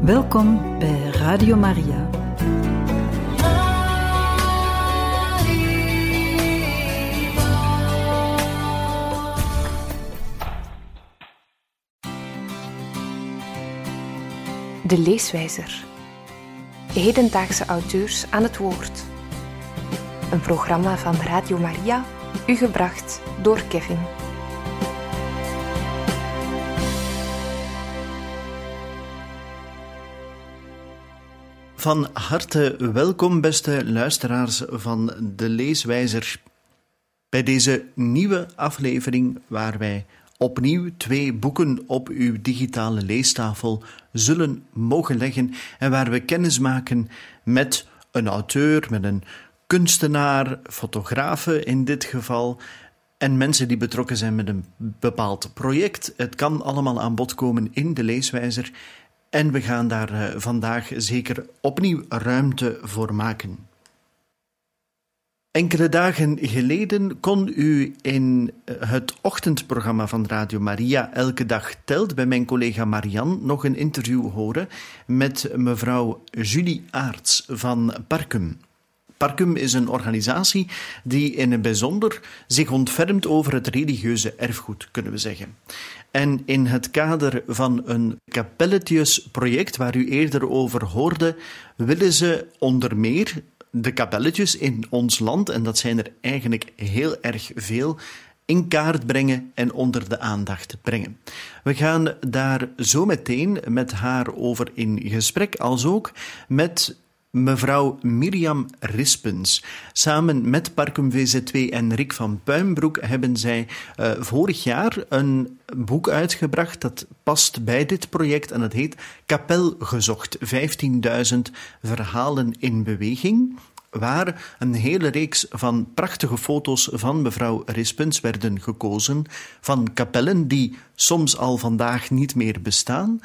Welkom bij Radio Maria. De leeswijzer. Hedendaagse auteurs aan het woord. Een programma van Radio Maria, u gebracht door Kevin. Van harte welkom, beste luisteraars van De Leeswijzer. Bij deze nieuwe aflevering waar wij opnieuw 2 boeken op uw digitale leestafel zullen mogen leggen en waar we kennis maken met een auteur, met een kunstenaar, fotografe in dit geval, en mensen die betrokken zijn met een bepaald project. Het kan allemaal aan bod komen in De Leeswijzer en we gaan daar vandaag zeker opnieuw ruimte voor maken. Enkele dagen geleden kon u in het ochtendprogramma van Radio Maria Elke Dag Telt bij mijn collega Marianne nog een interview horen met mevrouw Julie Aarts van Parcum. Parcum is een organisatie die in het bijzonder zich ontfermt over het religieuze erfgoed, kunnen we zeggen. En in het kader van een kapelletjesproject waar u eerder over hoorde, willen ze onder meer de kapelletjes in ons land, en dat zijn er eigenlijk heel erg veel, in kaart brengen en onder de aandacht brengen. We gaan daar zo meteen met haar over in gesprek, als ook met mevrouw Mirjam Rispens. Samen met Parcum VZ2 en Rick van Puimbroek hebben zij vorig jaar een boek uitgebracht dat past bij dit project en dat heet Kapel gezocht, 15.000 verhalen in beweging, waar een hele reeks van prachtige foto's van mevrouw Rispens werden gekozen, van kapellen die soms al vandaag niet meer bestaan,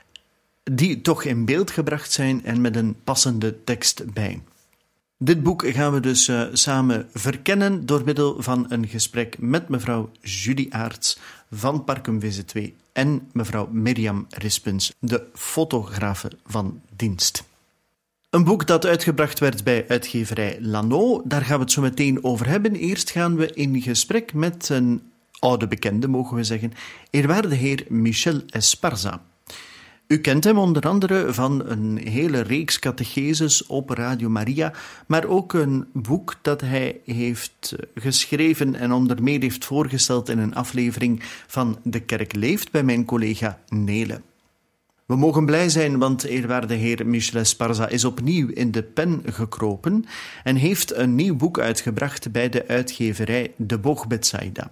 die toch in beeld gebracht zijn en met een passende tekst bij. Dit boek gaan we dus samen verkennen door middel van een gesprek met mevrouw Julie Aarts van Parcum VZ2 en mevrouw Mirjam Rispens, de fotografe van dienst. Een boek dat uitgebracht werd bij uitgeverij Lano, daar gaan we het zo meteen over hebben. Eerst gaan we in gesprek met een oude bekende, mogen we zeggen, eerwaarde heer Michel Esparza. U kent hem onder andere van een hele reeks catecheses op Radio Maria, maar ook een boek dat hij heeft geschreven en onder meer heeft voorgesteld in een aflevering van De Kerk Leeft bij mijn collega Nele. We mogen blij zijn, want eerwaarde heer Michel Esparza is opnieuw in de pen gekropen en heeft een nieuw boek uitgebracht bij de uitgeverij De Boog Betsaida.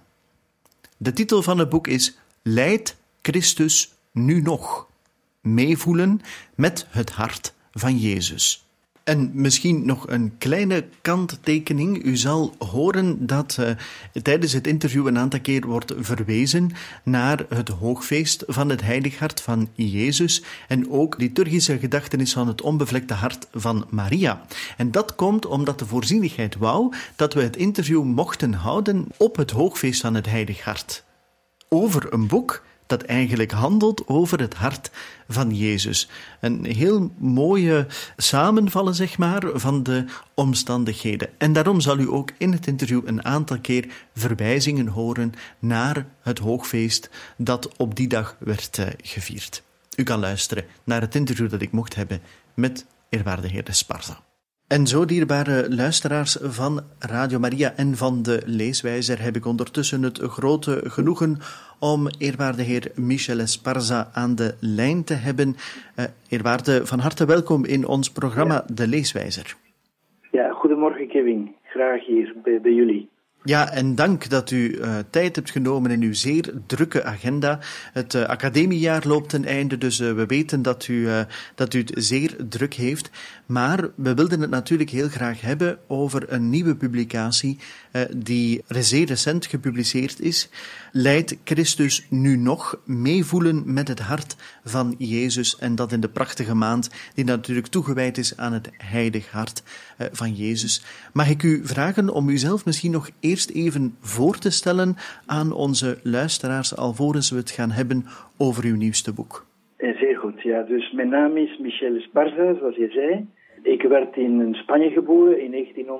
De titel van het boek is Lijdt Christus nu nog? Meevoelen met het hart van Jezus. En misschien nog een kleine kanttekening. U zal horen dat tijdens het interview een aantal keer wordt verwezen naar het hoogfeest van het Heilig Hart van Jezus en ook liturgische gedachtenis van het onbevlekte hart van Maria. En dat komt omdat de voorzienigheid wou dat we het interview mochten houden op het hoogfeest van het Heilig Hart. Over een boek dat eigenlijk handelt over het hart van Jezus. Een heel mooie samenvallen, zeg maar, van de omstandigheden. En daarom zal u ook in het interview een aantal keer verwijzingen horen naar het hoogfeest dat op die dag werd gevierd. U kan luisteren naar het interview dat ik mocht hebben met eerwaarde heer Esparza. En zo, dierbare luisteraars van Radio Maria en van De Leeswijzer, heb ik ondertussen het grote genoegen om eerwaarde heer Michel Esparza aan de lijn te hebben. Eerwaarde, van harte welkom in ons programma De Leeswijzer. Ja, goedemorgen Kevin. Graag hier bij jullie. Ja, en dank dat u tijd hebt genomen in uw zeer drukke agenda. Het academiejaar loopt ten einde, dus we weten dat u het zeer druk heeft. Maar we wilden het natuurlijk heel graag hebben over een nieuwe publicatie die zeer recent gepubliceerd is. Lijdt Christus nu nog? Meevoelen met het hart van Jezus. En dat in de prachtige maand die natuurlijk toegewijd is aan het heilig hart van Jezus. Mag ik u vragen om uzelf misschien nog eerst even voor te stellen aan onze luisteraars, alvorens we het gaan hebben over uw nieuwste boek? Zeer Zeer goed, ja. Dus mijn naam is Michel Esparza, zoals je zei. Ik werd in Spanje geboren in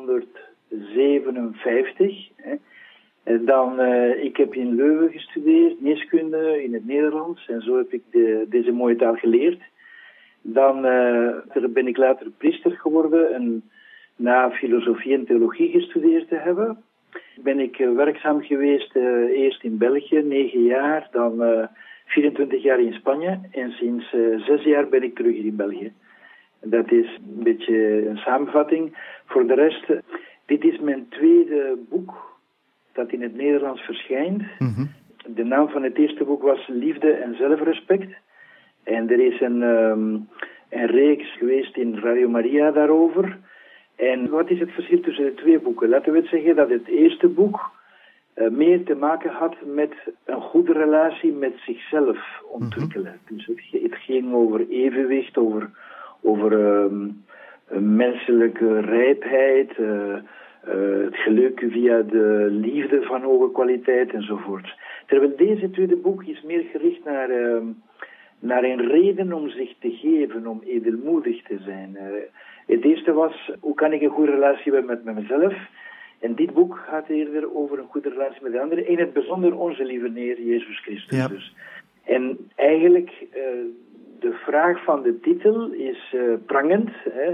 1957. Ik heb in Leuven gestudeerd, geneeskunde in het Nederlands. En zo heb ik deze mooie taal geleerd. Dan ben ik later priester geworden en na filosofie en theologie gestudeerd te hebben, ben ik werkzaam geweest eerst in België, 9 jaar, dan 24 jaar in Spanje en sinds 6 jaar ben ik terug hier in België. Dat is een beetje een samenvatting. Voor de rest, dit is mijn tweede boek dat in het Nederlands verschijnt. Mm-hmm. De naam van het eerste boek was Liefde en Zelfrespect. En er is een reeks geweest in Radio Maria daarover. En wat is het verschil tussen de twee boeken? Laten we het zeggen dat het eerste boek meer te maken had met een goede relatie met zichzelf ontwikkelen. Mm-hmm. Dus het ging over evenwicht, over menselijke rijpheid, het geluk via de liefde van hoge kwaliteit enzovoort. Terwijl deze tweede boek is meer gericht naar een reden om zich te geven, om edelmoedig te zijn. Het eerste was, hoe kan ik een goede relatie hebben met mezelf? En dit boek gaat eerder over een goede relatie met de anderen. In het bijzonder onze lieve Heer Jezus Christus. Ja. Dus. En eigenlijk, de vraag van de titel is prangend.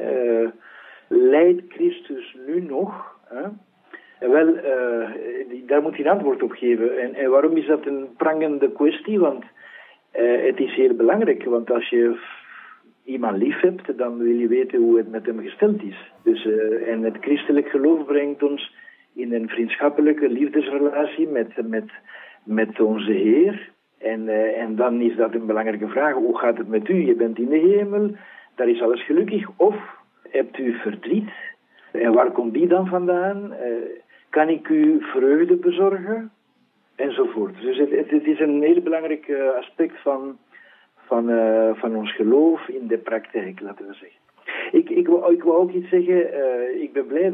Lijdt Christus nu nog? Wel, daar moet hij een antwoord op geven. En waarom is dat een prangende kwestie? Want het is heel belangrijk. Want als je iemand lief hebt, dan wil je weten hoe het met hem gesteld is. Dus, en het christelijk geloof brengt ons in een vriendschappelijke liefdesrelatie met onze Heer. En dan is dat een belangrijke vraag. Hoe gaat het met u? Je bent in de hemel, daar is alles gelukkig. Of hebt u verdriet? En waar komt die dan vandaan? Kan ik u vreugde bezorgen? Enzovoort. Dus het is een heel belangrijk aspect van ons geloof in de praktijk, laten we zeggen. Ik wou ook iets zeggen. Ik ben blij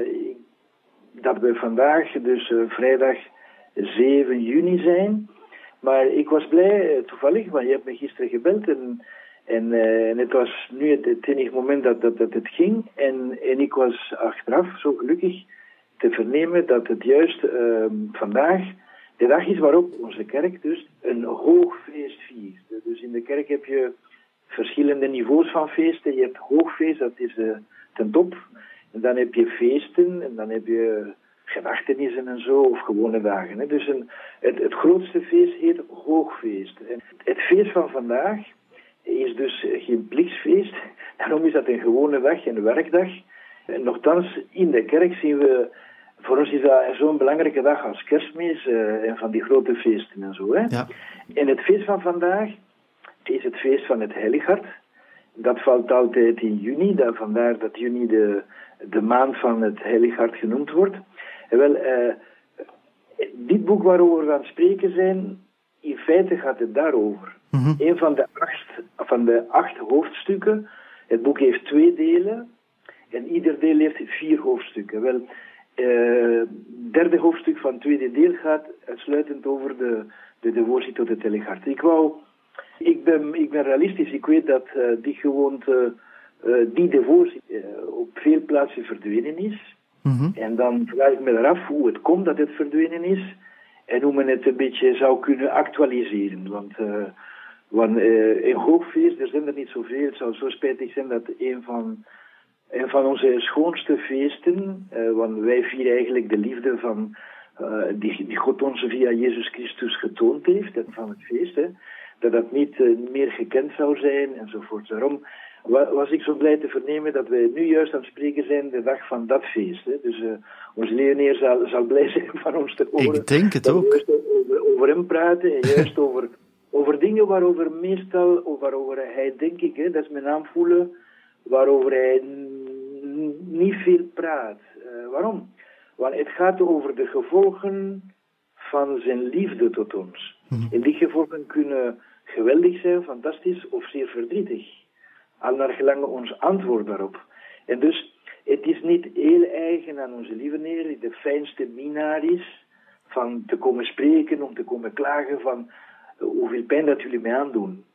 dat we vandaag, dus vrijdag 7 juni zijn. Maar ik was blij, toevallig, want je hebt me gisteren gebeld en het was nu het enige moment dat het ging. En ik was achteraf zo gelukkig te vernemen dat het juist vandaag de dag is waarop onze kerk dus een hoogfeest viert. Dus in de kerk heb je verschillende niveaus van feesten. Je hebt hoogfeest, dat is ten top. En dan heb je feesten en dan heb je gedachtenissen en zo, of gewone dagen. Dus het grootste feest heet hoogfeest. En het feest van vandaag is dus geen plichtsfeest. Daarom is dat een gewone dag, een werkdag. En nochtans, in de kerk zien we, voor ons is dat zo'n belangrijke dag als Kerstmis en van die grote feesten en zo. Hè? Ja. En het feest van vandaag is het feest van het Heilig Hart. Dat valt altijd in juni, vandaar dat juni de maand van het Heilig Hart genoemd wordt. En wel, dit boek waarover we aan het spreken zijn, in feite gaat het daarover. Mm-hmm. Een van de 8 hoofdstukken. Het boek heeft 2 delen en ieder deel heeft 4 hoofdstukken. Wel, het 3e hoofdstuk van het 2e deel gaat uitsluitend over de devotie tot het Heilig Hart. Ik ben realistisch. Ik weet dat die gewoonte, die devotie op veel plaatsen verdwenen is. Mm-hmm. En dan vraag ik me eraf hoe het komt dat het verdwenen is en hoe men het een beetje zou kunnen actualiseren. Want in hoogfeest, er zijn er niet zoveel. Het zou zo spijtig zijn dat een van onze schoonste feesten, want wij vieren eigenlijk de liefde van die God ons via Jezus Christus getoond heeft, van het feest, dat niet meer gekend zou zijn enzovoort. Daarom was ik zo blij te vernemen dat wij nu juist aan het spreken zijn de dag van dat feest. Dus onze Leoneer zal blij zijn van ons te horen. Ik denk het ook. Juist over hem praten en juist over dingen waarover hij, denk ik, dat is mijn naam voelen, waarover hij niet veel praat. Waarom? Want het gaat over de gevolgen van zijn liefde tot ons. Mm-hmm. En die gevolgen kunnen geweldig zijn, fantastisch of zeer verdrietig. Al naar gelang ons antwoord daarop. En dus, het is niet heel eigen aan onze lieve Heer, die de fijnste minnaar is, van te komen spreken, om te komen klagen van hoeveel pijn dat jullie mij aandoen.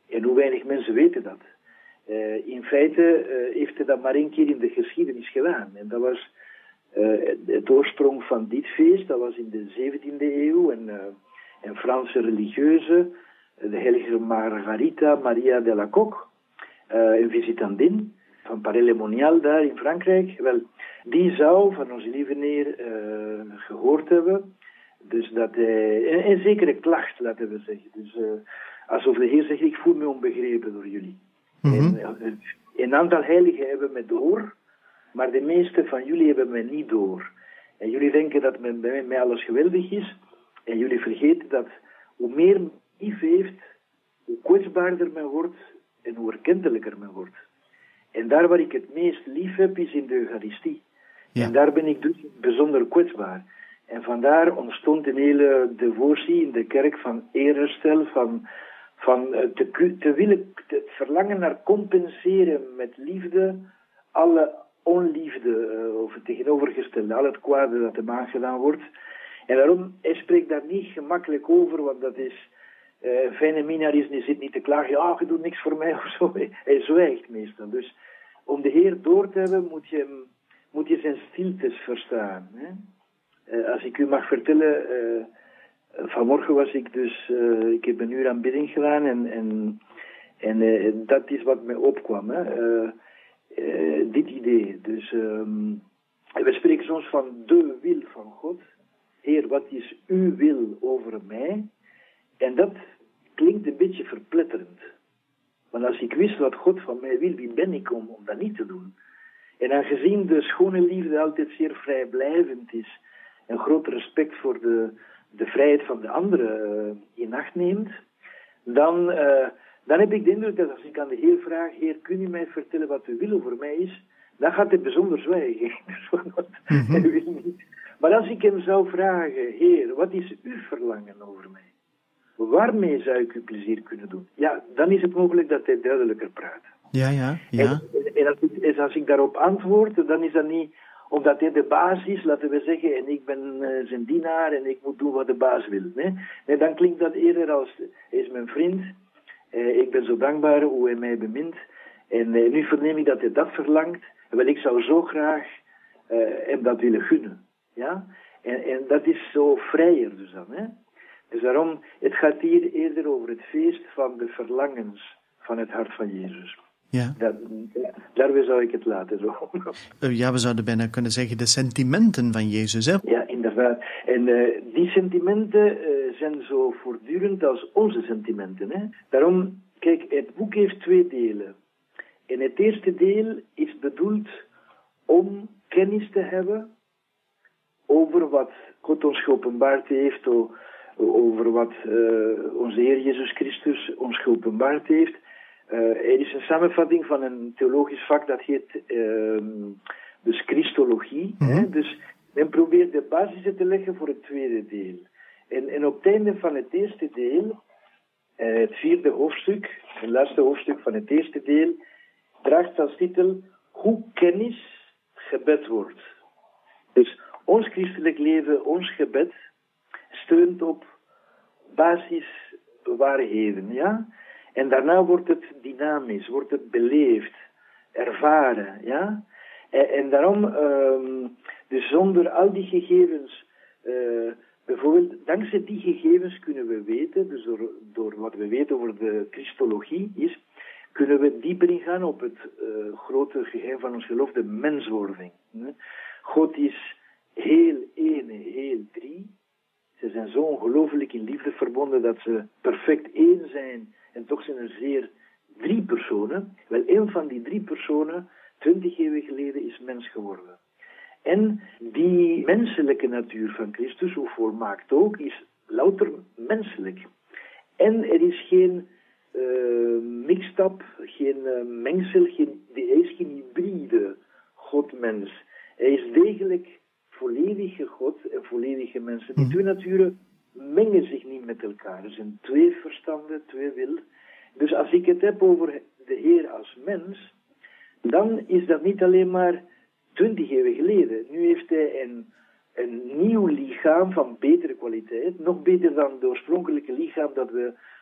En hoe weinig mensen weten dat. In feite heeft hij dat maar 1 keer in de geschiedenis gedaan. En dat was het oorsprong van dit feest. Dat was in de 17e eeuw. En Franse religieuze, de heilige Margarita Maria de la Coque, een visitandin van Paray-le-Monial daar in Frankrijk. Wel, die zou van onze lieve Heer gehoord hebben. Dus dat hij een zekere klacht, laten we zeggen. Dus alsof de Heer zegt, ik voel me onbegrepen door jullie. Mm-hmm. En een aantal heiligen hebben me door, maar de meeste van jullie hebben me niet door. En jullie denken dat bij mij alles geweldig is. En jullie vergeten dat hoe meer men lief heeft, hoe kwetsbaarder men wordt en hoe erkentelijker men wordt. En daar waar ik het meest lief heb, is in de Eucharistie. Ja. En daar ben ik dus bijzonder kwetsbaar. En vandaar ontstond een hele devotie in de kerk van eerherstel, van het verlangen naar compenseren met liefde alle onliefde, of het tegenovergestelde, al het kwade dat hem aangedaan wordt. En daarom, hij spreekt daar niet gemakkelijk over, want dat is, een fijne minnaar zit niet te klagen, ja, je doet niks voor mij of zo. Hij zwijgt meestal. Dus om de Heer door te hebben, moet je zijn stiltes verstaan. Hè? Als ik u mag vertellen, vanmorgen was ik dus, ik heb 1 uur aanbidding gedaan en dat is wat mij opkwam. Hè? Dit idee. Dus we spreken soms van de wil van God. Heer, wat is uw wil over mij? En dat klinkt een beetje verpletterend. Want als ik wist wat God van mij wil, wie ben ik om dat niet te doen? En aangezien de schone liefde altijd zeer vrijblijvend is, en groot respect voor de vrijheid van de anderen in acht neemt, dan heb ik de indruk dat als ik aan de Heer vraag, Heer, kun u mij vertellen wat uw wil over mij is, dan gaat hij bijzonder zwijgen. Hij wil niet. Maar als ik hem zou vragen, Heer, wat is uw verlangen over mij? Waarmee zou ik u plezier kunnen doen? Ja, dan is het mogelijk dat hij duidelijker praat. Ja. En als ik daarop antwoord, dan is dat niet omdat hij de baas is, laten we zeggen, en ik ben zijn dienaar en ik moet doen wat de baas wil. Nee, dan klinkt dat eerder als, hij is mijn vriend, ik ben zo dankbaar hoe hij mij bemint, en nu verneem ik dat hij dat verlangt, wel, ik zou zo graag hem dat willen gunnen. Ja? En dat is zo vrijer dus dan. Hè? Dus daarom, het gaat hier eerder over het feest van de verlangens van het hart van Jezus. Ja. Daarbij zou ik het laten. Zo. Ja, we zouden bijna kunnen zeggen de sentimenten van Jezus. Hè? Ja, inderdaad. En die sentimenten zijn zo voortdurend als onze sentimenten. Hè? Daarom, kijk, het boek heeft 2 delen. En het eerste deel is bedoeld om kennis te hebben over wat God ons geopenbaard heeft, over wat onze Heer Jezus Christus ons geopenbaard heeft. Er is een samenvatting van een theologisch vak dat heet dus Christologie. Mm-hmm. Hè? Dus men probeert de basis te leggen voor het tweede deel. En op het einde van het eerste deel, het 4e hoofdstuk, het laatste hoofdstuk van het eerste deel, draagt als titel Hoe kennis gebed wordt. Dus ons christelijk leven, ons gebed, steunt op basiswaarheden, ja? En daarna wordt het dynamisch, wordt het beleefd, ervaren, ja? En daarom, dus zonder al die gegevens, bijvoorbeeld, dankzij die gegevens kunnen we weten, dus door wat we weten over de Christologie kunnen we dieper ingaan op het grote geheim van ons geloof, de menswording. God is heel ene, heel drie. Ze zijn zo ongelooflijk in liefde verbonden dat ze perfect één zijn. En toch zijn er zeer 3 personen. Wel, een van die 3 personen, 20 eeuwen geleden, is mens geworden. En die menselijke natuur van Christus, hoe volmaakt ook, is louter menselijk. En er is geen mixed-up, geen mengsel, hij is geen hybride God-mens. Hij is degelijk volledige God en volledige mensen. Die 2 naturen mengen zich niet met elkaar. Er zijn 2 verstanden, 2 wil. Dus als ik het heb over de Heer als mens, dan is dat niet alleen maar 20 eeuwen geleden. Nu heeft hij een nieuw lichaam van betere kwaliteit, nog beter dan het oorspronkelijke lichaam dat we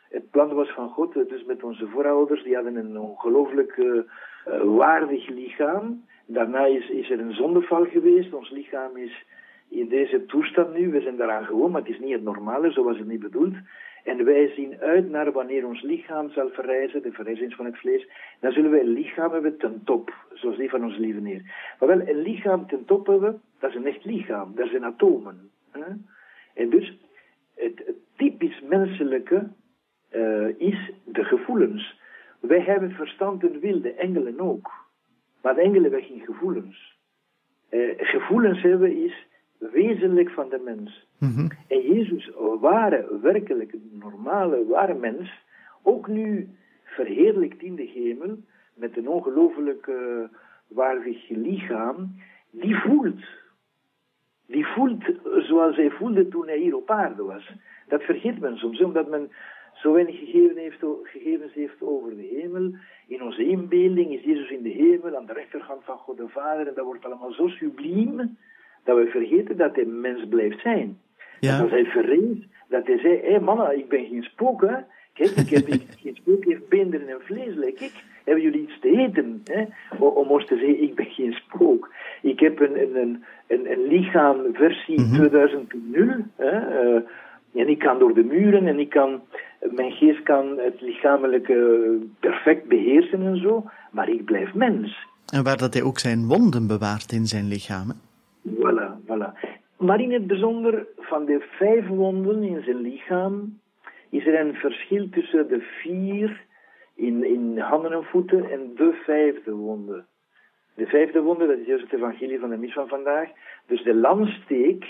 het plan was van God, dus met onze voorouders, die hadden een ongelooflijk waardig lichaam. Daarna is er een zondeval geweest, ons lichaam is in deze toestand nu, we zijn daaraan gewoon, maar het is niet het normale, zo was het niet bedoeld. En wij zien uit naar wanneer ons lichaam zal verrijzen, de verrijzenis van het vlees, dan zullen wij een lichaam hebben ten top, zoals die van ons lieve Heer. Maar wel, een lichaam ten top hebben, dat is een echt lichaam, dat zijn atomen. Hè? En dus, het typisch menselijke is de gevoelens. Wij hebben verstand en wil, de engelen ook. Maar de engelen hebben geen gevoelens. Gevoelens hebben is wezenlijk van de mens. Mm-hmm. En Jezus, werkelijk normale, ware mens, ook nu verheerlijkt in de hemel, met een ongelooflijk waardig lichaam, die voelt. Die voelt zoals hij voelde toen hij hier op aarde was. Dat vergeet men soms, omdat men zo weinig gegevens heeft over de hemel. In onze inbeelding is Jezus in de hemel, aan de rechterhand van God de Vader, en dat wordt allemaal zo subliem, dat we vergeten dat hij mens blijft zijn. Ja. Dat als hij verrees, dat hij zei, hé mannen, ik ben geen spook, hè. Kijk, ik heb geen spook, ik heb beenderen en vlees, like ik. Hebben jullie iets te eten, hè? Om ons te zeggen, ik ben geen spook. Ik heb een lichaam versie 2000, hè? En ik kan door de muren en mijn geest kan het lichamelijke perfect beheersen en zo, maar ik blijf mens. En waar dat hij ook zijn wonden bewaart in zijn lichaam, hè? Voilà. Maar in het bijzonder van de 5 wonden in zijn lichaam is er een verschil tussen de 4 in handen en voeten en de 5e wonde. De 5e wonde, dat is juist het evangelie van de mis van vandaag. Dus de lanssteek,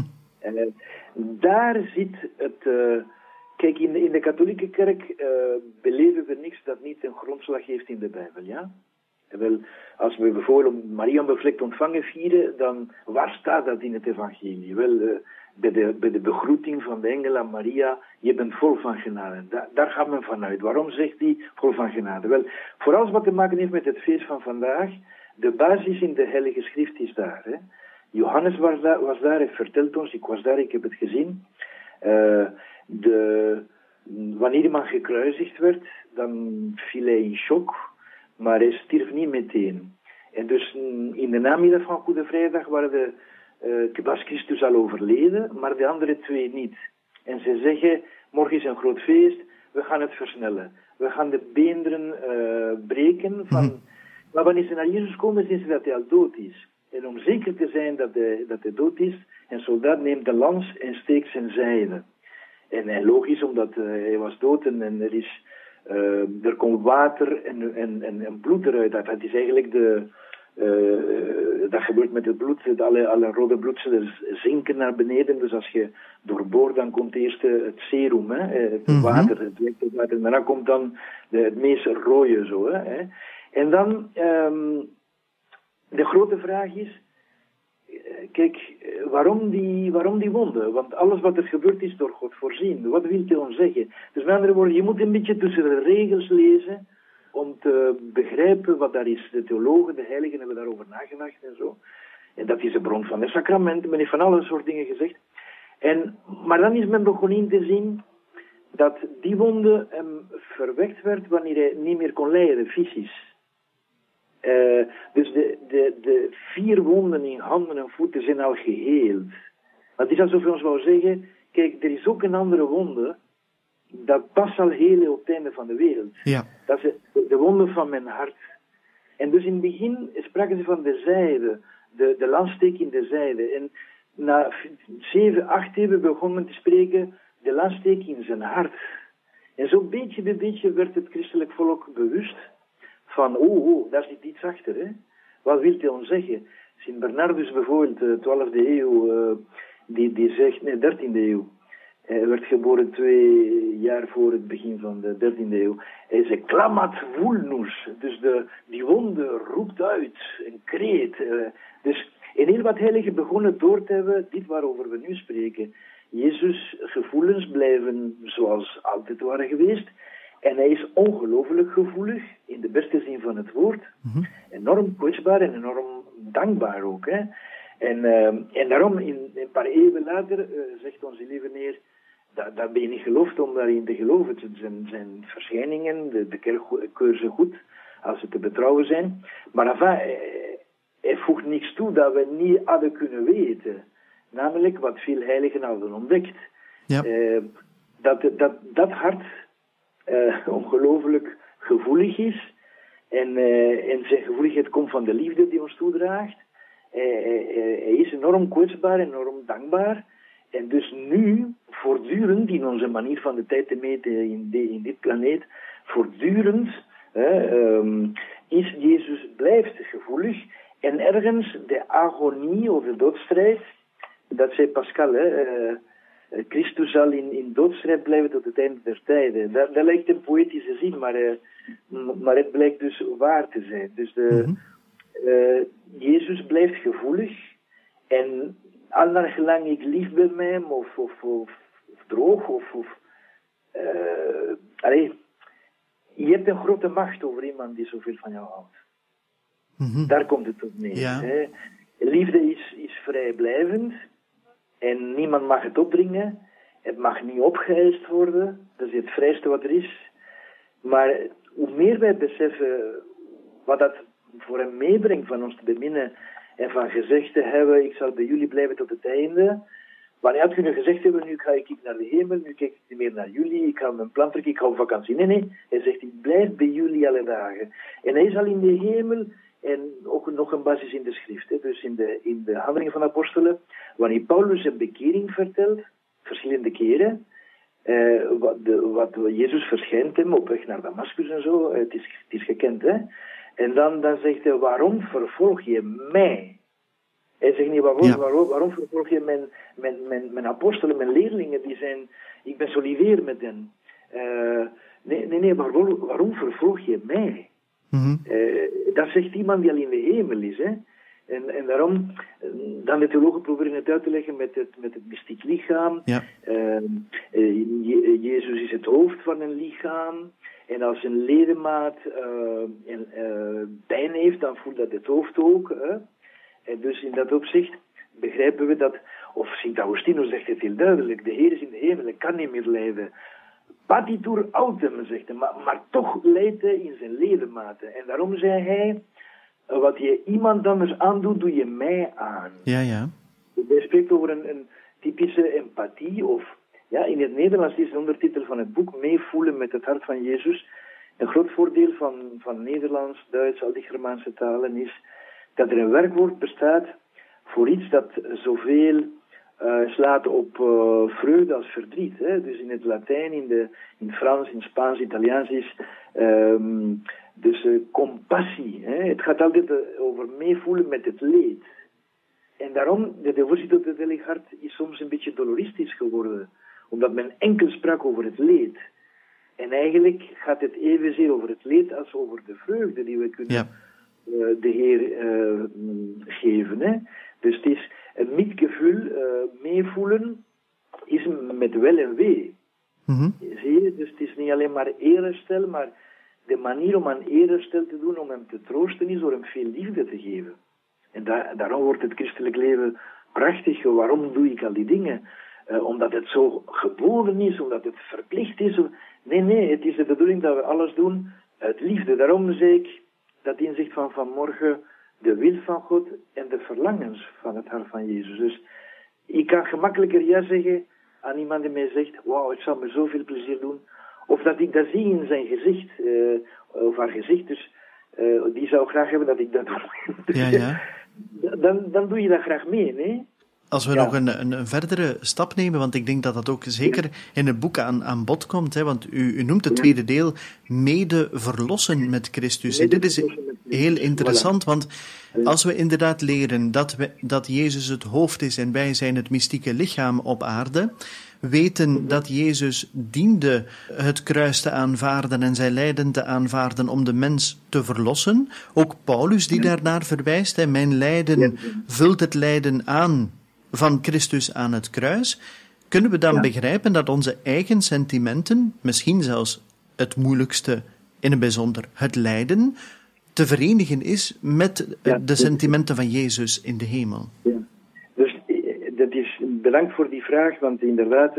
daar zit het... Kijk, in de katholieke kerk beleven we niks dat niet een grondslag heeft in de Bijbel, ja? Wel, als we bijvoorbeeld Maria bevlekt ontvangen vieren, dan waar staat dat in het evangelie? Wel, bij de begroeting van de engel aan Maria, je bent vol van genade. Daar gaat men vanuit. Waarom zegt hij vol van genade? Wel, voor alles wat te maken heeft met het feest van vandaag, de basis in de Heilige Schrift is daar. Hè? Johannes was daar, hij vertelt ons, ik was daar, ik heb het gezien. Wanneer iemand gekruisigd werd, dan viel hij in shock. Maar hij stierf niet meteen. En dus in de namiddag van Goede Vrijdag was Christus al overleden, maar de andere 2 niet. En ze zeggen, morgen is een groot feest, we gaan het versnellen. We gaan de beenderen breken. Maar wanneer ze naar Jezus komen, zien ze dat hij al dood is. En om zeker te zijn dat hij dood is, een soldaat neemt de lans en steekt zijn zijde. En logisch, omdat hij was dood en er komt water en bloed eruit. Dat is eigenlijk dat gebeurt met het bloed. Alle rode bloedcellen zinken naar beneden. Dus als je doorboort, dan komt eerst het serum, het water, het water. En daarna komt dan het meest rode zo. Hè. En dan, de grote vraag is, kijk, waarom die wonden? Want alles wat er gebeurt is door God voorzien. Wat wil hij ons zeggen? Dus met andere woorden, je moet een beetje tussen de regels lezen om te begrijpen wat daar is. De theologen, de heiligen hebben daarover nagedacht en zo. En dat is de bron van de sacramenten. Men heeft van alle soort dingen gezegd. Maar dan is men begonnen in te zien dat die wonde hem verwekt werd wanneer hij niet meer kon lijden, fysisch. Dus de 4 wonden in handen en voeten zijn al geheeld. Maar het is alsof je ons wou zeggen, kijk, er is ook een andere wonde, dat pas al heel op het einde van de wereld. Ja. Dat is de wonde van mijn hart. En dus in het begin spraken ze van de zijde, de lanssteek in de zijde. En na 7, 8 eeuwen begon men te spreken de lanssteek in zijn hart. En zo beetje bij beetje werd het christelijk volk bewust van, daar zit iets achter, hè. Wat wil hij ons zeggen? Sint Bernardus bijvoorbeeld, 12e eeuw, die zegt, 13e eeuw. Hij werd geboren 2 jaar voor het begin van de 13e eeuw. Hij zei, clamat vulnus. Dus die wonde roept uit, een kreet. Dus in heel wat heiligen begonnen door te hebben, dit waarover we nu spreken. Jezus' gevoelens blijven zoals altijd waren geweest. En hij is ongelooflijk gevoelig, in de beste zin van het woord. Enorm kwetsbaar en enorm dankbaar ook. Hè? En daarom, een paar eeuwen later, zegt onze lieve Heer, daar ben je niet geloofd om daarin te geloven. Het zijn verschijningen, de kerk keurt ze goed, als ze te betrouwen zijn. Maar enfin, hij voegt niks toe dat we niet hadden kunnen weten. Namelijk wat veel heiligen hadden ontdekt. Ja. Dat hart ongelooflijk gevoelig is. En zijn gevoeligheid komt van de liefde die ons toedraagt. Hij is enorm kwetsbaar, enorm dankbaar. En dus nu, voortdurend, in onze manier van de tijd te meten in dit planeet, voortdurend is Jezus blijft gevoelig. En ergens de agonie of de doodstrijd, dat zei Pascal, Christus zal in doodstrijd blijven tot het einde der tijden. Dat lijkt een poëtische zin, maar het blijkt dus waar te zijn. Dus Jezus blijft gevoelig en al naar gelang ik lief ben met hem of droog je hebt een grote macht over iemand die zoveel van jou houdt. Mm-hmm. Daar komt het op neer. Ja. Liefde is vrijblijvend en niemand mag het opdringen. Het mag niet opgeëist worden. Dat is het vrijste wat er is. Maar hoe meer wij beseffen wat dat voor hem meebrengt van ons te beminnen en van gezegd te hebben, ik zal bij jullie blijven tot het einde. Maar hij had kunnen gezegd hebben, nu ga ik naar de hemel, nu kijk ik niet meer naar jullie, ik ga mijn plan trekken, ik ga op vakantie. Nee, hij zegt, ik blijf bij jullie alle dagen. En hij is al in de hemel en ook nog een basis in de schrift. Hè. Dus in de handelingen van de apostelen, wanneer Paulus een bekering vertelt, verschillende keren, wat Jezus verschijnt hem op weg naar Damascus en zo, het is gekend, hè. En dan zegt hij, waarom vervolg je mij? Hij zegt niet, waarom vervolg je mijn apostelen, mijn leerlingen, ik ben solidair met hen. Nee, waarom vervolg je mij? Mm-hmm. Dat zegt iemand die al in de hemel is, hè. En daarom, dan de theologen proberen het uit te leggen met het mystiek lichaam. Ja. Jezus is het hoofd van een lichaam. En als een ledemaat pijn heeft, dan voelt dat het hoofd ook. Hè? En dus in dat opzicht begrijpen we dat, of Sint Augustinus zegt het heel duidelijk, de Heer is in de hemel, hij kan niet meer lijden. Patitur autem, zegt hij, maar toch lijdt hij in zijn ledematen. En daarom zei hij, wat je iemand anders aandoet, doe je mij aan. Ja. Hij spreekt over een typische empathie, of ja, in het Nederlands is de ondertitel van het boek Meevoelen met het hart van Jezus. Een groot voordeel van Nederlands, Duits, al die Germaanse talen is dat er een werkwoord bestaat voor iets dat zoveel slaat op vreugde als verdriet. Hè? Dus in het Latijn, in Frans, in Spaans, Italiaans is compassie. Hè? Het gaat altijd over meevoelen met het leed. En daarom, de devotie tot het Heilig Hart is soms een beetje doloristisch geworden, omdat men enkel sprak over het leed. En eigenlijk gaat het evenzeer over het leed als over de vreugde die we kunnen de Heer geven. Hè? Dus het is een mitgevoel, meevoelen, is met wel en wee. Mm-hmm. Zie je? Dus het is niet alleen maar eerherstel, maar de manier om aan eerherstel te doen, om hem te troosten, is door hem veel liefde te geven. En daarom wordt het christelijk leven prachtig. Waarom doe ik al die dingen? Omdat het zo geboden is, omdat het verplicht is. Nee, het is de bedoeling dat we alles doen uit liefde. Daarom zei ik dat inzicht van vanmorgen, de wil van God en de verlangens van het hart van Jezus. Dus ik kan gemakkelijker ja zeggen aan iemand die mij zegt, wauw, het zal me zoveel plezier doen. Of dat ik dat zie in zijn gezicht, of haar gezicht. Dus die zou graag hebben dat ik dat doe. Ja. Dan doe je dat graag mee, nee? Als we nog een verdere stap nemen, want ik denk dat dat ook zeker in het boek aan bod komt, hè, want u noemt het tweede deel mede verlossen met Christus. Dit is heel interessant, want als we inderdaad leren dat Jezus het hoofd is en wij zijn het mystieke lichaam op aarde, weten dat Jezus diende het kruis te aanvaarden en zijn lijden te aanvaarden om de mens te verlossen. Ook Paulus die daarnaar verwijst, hè, mijn lijden vult het lijden aan van Christus aan het kruis. Kunnen we dan begrijpen dat onze eigen sentimenten, misschien zelfs het moeilijkste in het bijzonder, het lijden, te verenigen is met de sentimenten van Jezus in de hemel? Ja. Dus dat is Bedankt voor die vraag, want inderdaad,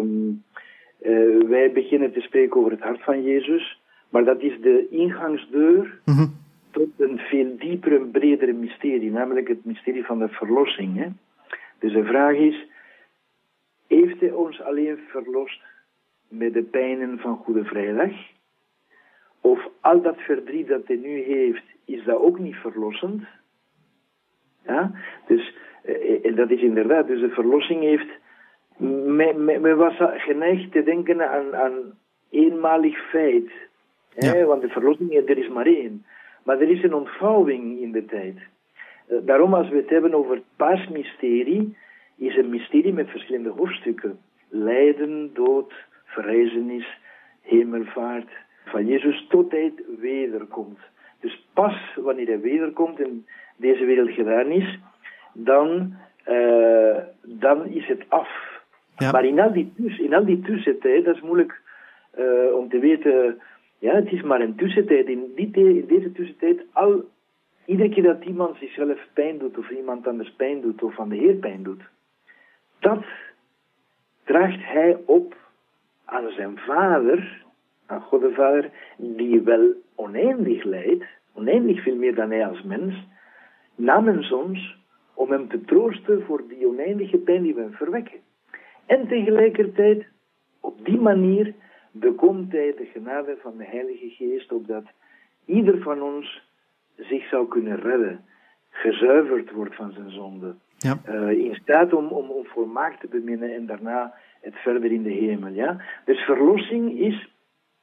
wij beginnen te spreken over het hart van Jezus, maar dat is de ingangsdeur tot een veel dieper en bredere mysterie, namelijk het mysterie van de verlossing. Hè? Dus de vraag is, heeft hij ons alleen verlost met de pijnen van Goede Vrijdag? Of al dat verdriet dat hij nu heeft, is dat ook niet verlossend? Ja? Dus, en dat is inderdaad, dus de verlossing heeft... Men was geneigd te denken aan eenmalig feit. Ja. Hè? Want de verlossing, er is maar één. Maar er is een ontvouwing in de tijd. Daarom, als we het hebben over het paasmysterie, is een mysterie met verschillende hoofdstukken. Lijden, dood, verrijzenis, hemelvaart van Jezus tot hij wederkomt. Dus pas wanneer hij wederkomt en deze wereld gedaan is, dan is het af. Ja. Maar in al die tussentijd, dat is moeilijk om te weten, ja, het is maar een tussentijd. In deze tussentijd, iedere keer dat iemand zichzelf pijn doet, of iemand anders pijn doet, of aan de Heer pijn doet, dat draagt hij op aan zijn Vader, aan God de Vader, die wel oneindig lijdt, oneindig veel meer dan hij als mens, namens ons, om hem te troosten voor die oneindige pijn die we hem verwekken. En tegelijkertijd, op die manier, bekomt hij de genade van de Heilige Geest, opdat ieder van ons zich zou kunnen redden, gezuiverd wordt van zijn zonde, in staat om volmaakt te beminnen en daarna het verder in de hemel. Ja? Dus verlossing is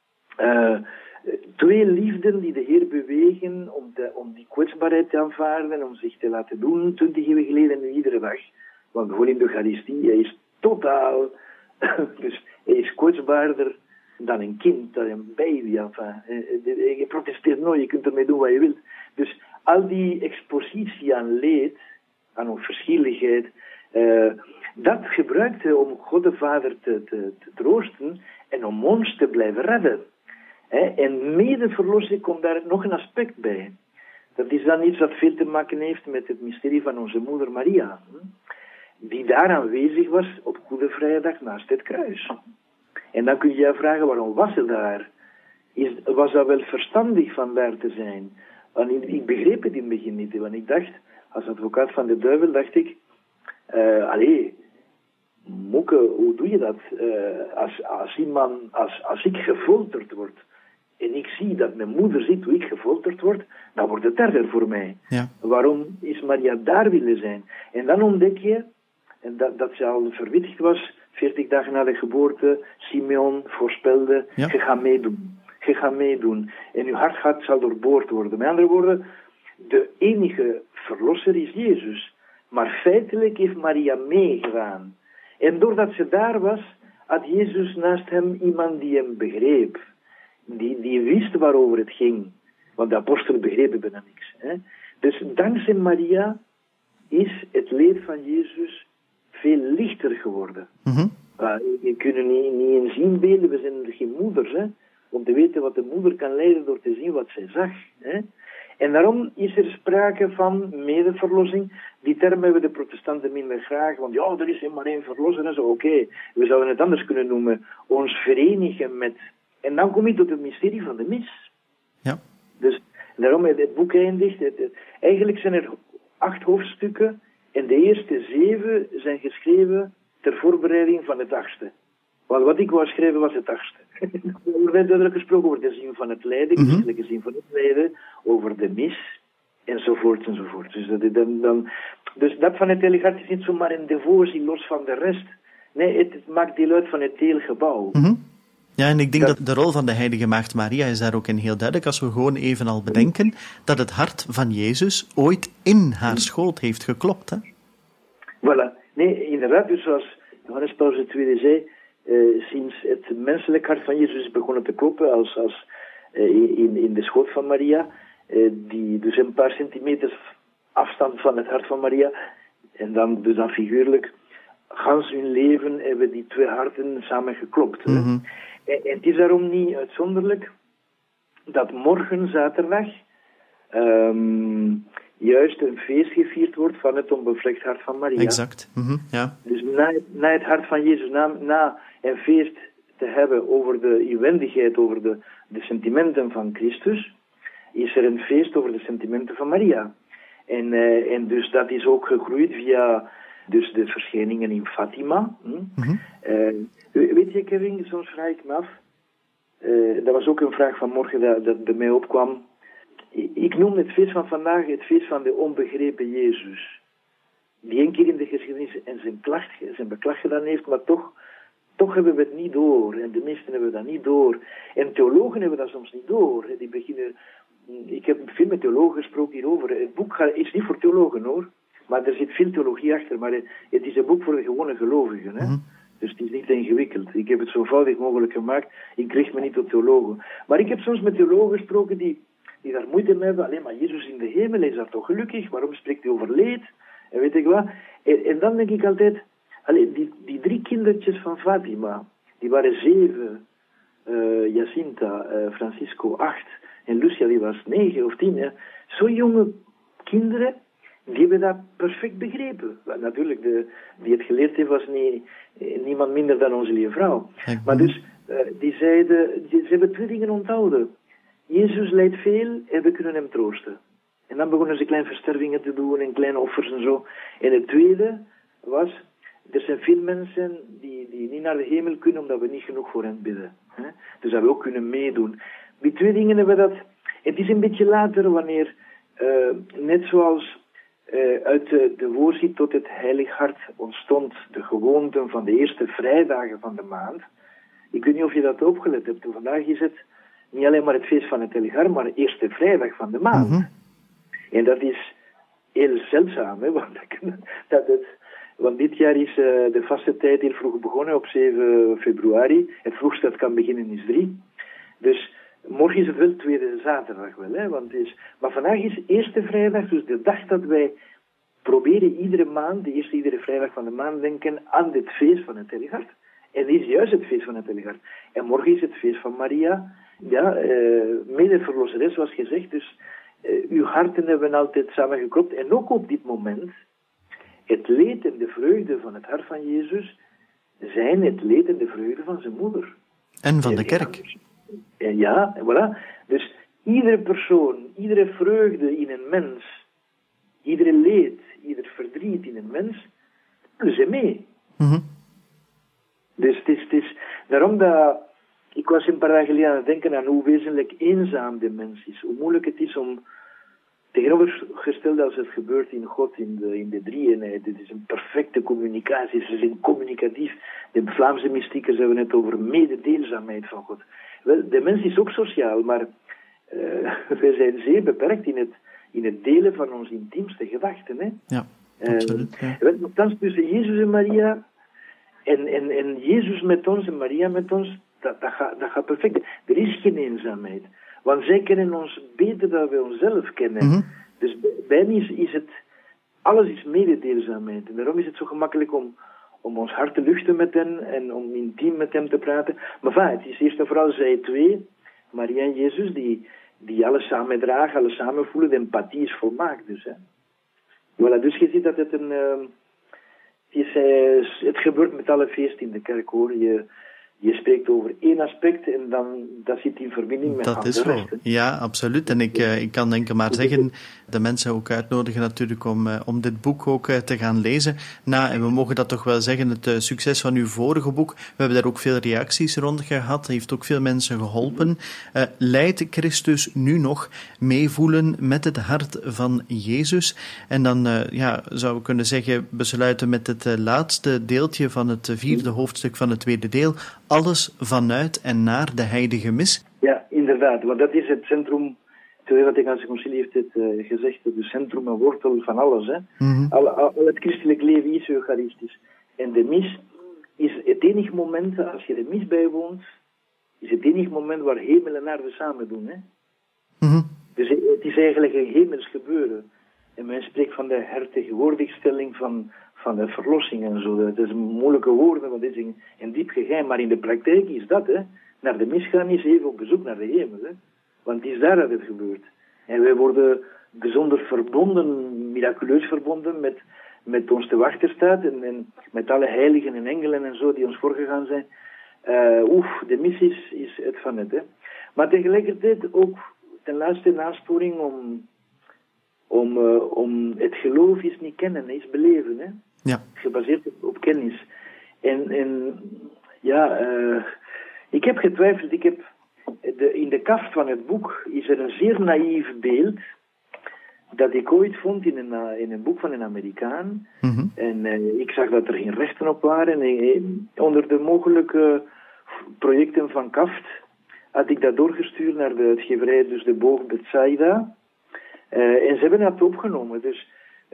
twee liefden die de Heer bewegen om die kwetsbaarheid te aanvaarden, om zich te laten doen 20 eeuwen geleden en nu iedere dag. Want gewoon in de Eucharistie, hij is totaal, dus hij is kwetsbaarder dan een kind, dan een baby. Je protesteert nooit, je kunt ermee doen wat je wilt. Dus al die expositie aan leed, aan onverschilligheid, dat gebruikt hij om God de Vader te troosten en om ons te blijven redden. En medeverlossing komt daar nog een aspect bij. Dat is dan iets wat veel te maken heeft met het mysterie van onze moeder Maria, die daar aanwezig was op Goede Vrijdag naast het kruis. En dan kun je je vragen, waarom was ze daar? Was dat wel verstandig van daar te zijn? Want ik begreep het in het begin niet, want ik dacht, als advocaat van de duivel, dacht ik, Moeke, hoe doe je dat? Als ik gefolterd word en ik zie dat mijn moeder ziet hoe ik gefolterd word, dan wordt het erger voor mij. Ja. Waarom is Maria daar willen zijn? En dan ontdek je, en dat ze al verwittigd was, 40 dagen na de geboorte, Simeon voorspelde, je gaat meedoen. En uw hart zal doorboord worden. Met andere woorden, de enige verlosser is Jezus. Maar feitelijk heeft Maria meegedaan. En doordat ze daar was, had Jezus naast hem iemand die hem begreep. Die wist waarover het ging. Want de apostelen begrepen bijna niks. Hè? Dus dankzij Maria is het leed van Jezus veel lichter geworden. Je kunt niet eens inbeelden, we zijn geen moeders, hè, om te weten wat de moeder kan lijden door te zien wat zij zag. Hè. En daarom is er sprake van medeverlossing. Die term hebben de protestanten minder graag, want ja, er is maar één verlosser en zo. Oké, we zouden het anders kunnen noemen, ons verenigen met... En dan kom je tot het mysterie van de mis. Ja. Dus daarom het boek eindigt. Eigenlijk zijn er 8 hoofdstukken en de eerste 7 zijn geschreven ter voorbereiding van het 8e. Want wat ik wou schrijven was het 8e. Er werd duidelijk gesproken over de zin van het lijden, de christelijke zin van het lijden, over de mis, enzovoort, enzovoort. Dus dat van het heilige hart is niet zomaar een devotie los van de rest. Nee, het maakt deel uit van het hele gebouw. Ja, en ik denk dat de rol van de heilige maagd Maria is daar ook een heel duidelijk, als we gewoon even al bedenken dat het hart van Jezus ooit in haar schoot heeft geklopt. Hè? Voilà. Nee, inderdaad, dus zoals Johannes Paulus II zei, sinds het menselijk hart van Jezus is begonnen te kloppen in de schoot van Maria, die dus een paar centimeters afstand van het hart van Maria, en dan dus dan figuurlijk, gans hun leven hebben die 2 harten samen geklopt. En het is daarom niet uitzonderlijk dat morgen zaterdag juist een feest gevierd wordt van het onbevlekt hart van Maria. Exact. Ja. Dus na het hart van Jezus, na een feest te hebben over de inwendigheid, over de sentimenten van Christus, is er een feest over de sentimenten van Maria. En dus dat is ook gegroeid via dus de verschijningen in Fatima. Weet je, Kevin, soms vraag ik me af, dat was ook een vraag van morgen dat bij mij opkwam. Ik noem het feest van vandaag het feest van de onbegrepen Jezus. Die een keer in de geschiedenis zijn beklag gedaan heeft, maar toch hebben we het niet door. En de meesten hebben dat niet door. En theologen hebben dat soms niet door. Die beginnen... Ik heb veel met theologen gesproken hierover. Het boek is niet voor theologen, hoor. Maar er zit veel theologie achter. Maar het is een boek voor de gewone gelovigen. Hè? Dus het is niet ingewikkeld. Ik heb het zo eenvoudig mogelijk gemaakt. Ik richt me niet tot theologen. Maar ik heb soms met theologen gesproken die daar moeite mee hebben. Alleen maar Jezus in de hemel is daar toch gelukkig? Waarom spreekt hij over leed? En weet ik wat? En dan denk ik altijd... Die 3 kindertjes van Fatima, die waren 7. Jacinta, Francisco 8. En Lucia, die was 9 of 10. Hè. Zo jonge kinderen, die hebben dat perfect begrepen. Natuurlijk, die het geleerd heeft, was niemand minder dan onze lieve vrouw. Maar dus, die zeiden, ze hebben 2 dingen onthouden. Jezus lijdt veel en we kunnen hem troosten. En dan begonnen ze kleine verstervingen te doen en kleine offers en zo. En het tweede was, er zijn veel mensen die niet naar de hemel kunnen omdat we niet genoeg voor hen bidden. Hè? Dus dat we ook kunnen meedoen. Die 2 dingen hebben we dat. Het is een beetje later wanneer, net zoals uit de voorzien tot het heilig hart ontstond de gewoonte van de eerste vrijdagen van de maand. Ik weet niet of je dat opgelet hebt. Vandaag is het niet alleen maar het feest van het heilig hart, maar de eerste vrijdag van de maand. En dat is heel zeldzaam, hè, want dit jaar is de vaste tijd heel vroeg begonnen, op 7 februari. Het vroegste dat kan beginnen is 3. Dus morgen is het wel tweede zaterdag wel, hè, maar vandaag is eerste vrijdag, dus de dag dat wij proberen iedere maand, iedere vrijdag van de maand denken aan dit feest van het heilig hart. En dit is juist het feest van het heilig hart. En morgen is het feest van Maria, medeverlosseres zoals gezegd, dus uw harten hebben altijd samengeklopt. En ook op dit moment, het leed en de vreugde van het hart van Jezus zijn het leed en de vreugde van zijn moeder. En van de kerk. Ja, voilà. Dus iedere persoon, iedere vreugde in een mens, iedere leed, ieder verdriet in een mens, doen ze mee. Dus het is daarom dat ik was een paar dagen geleden aan het denken aan hoe wezenlijk eenzaam de mens is. Hoe moeilijk het is om, tegenovergesteld als het gebeurt in God, in de drie-eenheid. Het is een perfecte communicatie, ze zijn communicatief. De Vlaamse mystiekers hebben het over mededeelzaamheid van God. Wel, de mens is ook sociaal, maar we zijn zeer beperkt in het delen van onze intiemste gedachten. Hè? Ja, absoluut. Nogthans, tussen Jezus en Maria, en Jezus met ons en Maria met ons, dat gaat perfect. Er is geen eenzaamheid. Want zij kennen ons beter dan wij onszelf kennen. Dus bij hen is het, alles is mededeelzaamheid. En daarom is het zo gemakkelijk om ons hart te luchten met hen en om intiem met hem te praten. Maar het is eerst en vooral zij 2, Maria en Jezus, die alles samen dragen, alles samen voelen. De empathie is volmaakt dus. Hè. Voilà, dus je ziet dat het het gebeurt met alle feesten in de kerk, hoor. Je spreekt over één aspect en dat zit in verbinding met dat is rest. Ja, absoluut. En ik kan enkel maar zeggen, de mensen ook uitnodigen natuurlijk om dit boek ook te gaan lezen. En we mogen dat toch wel zeggen, het succes van uw vorige boek, we hebben daar ook veel reacties rond gehad, heeft ook veel mensen geholpen. Lijdt Christus nu nog meevoelen met het hart van Jezus? En dan zou ik kunnen zeggen, besluiten met het laatste deeltje van het 4e hoofdstuk van het 2e deel. Alles vanuit en naar de heilige mis. Ja, inderdaad, want dat is het centrum. Het Vaticaanse Concilie heeft het gezegd, het centrum en wortel van alles. Hè? Al het christelijk leven is eucharistisch. En de mis is het enige moment, als je de mis bijwoont, is het enige moment waar hemel en aarde samen doen. Hè? Dus het is eigenlijk een hemels gebeuren. En men spreekt van de hertegenwoordigstelling van de verlossing en zo. Dat is moeilijke woorden, want dit is een diep geheim. Maar in de praktijk is dat, hè. Naar de mis gaan is even op bezoek naar de hemel, hè. Want het is daar dat het gebeurt. En wij worden bijzonder verbonden, miraculeus verbonden met ons te wachten staat en met alle heiligen en engelen en zo die ons voorgegaan zijn. De missie is het van het. Hè. Maar tegelijkertijd ook ten laatste een aansporing om het geloof is niet kennen, is beleven. Hè. Ja. Gebaseerd op kennis. Ik heb getwijfeld. In de kaft van het boek is er een zeer naïef beeld dat ik ooit vond in een boek van een Amerikaan. Mm-hmm. En ik zag dat er geen rechten op waren. Onder de mogelijke projecten van kaft had ik dat doorgestuurd naar de uitgeverij, dus de Boog Bethsaida. En ze hebben dat opgenomen. Dus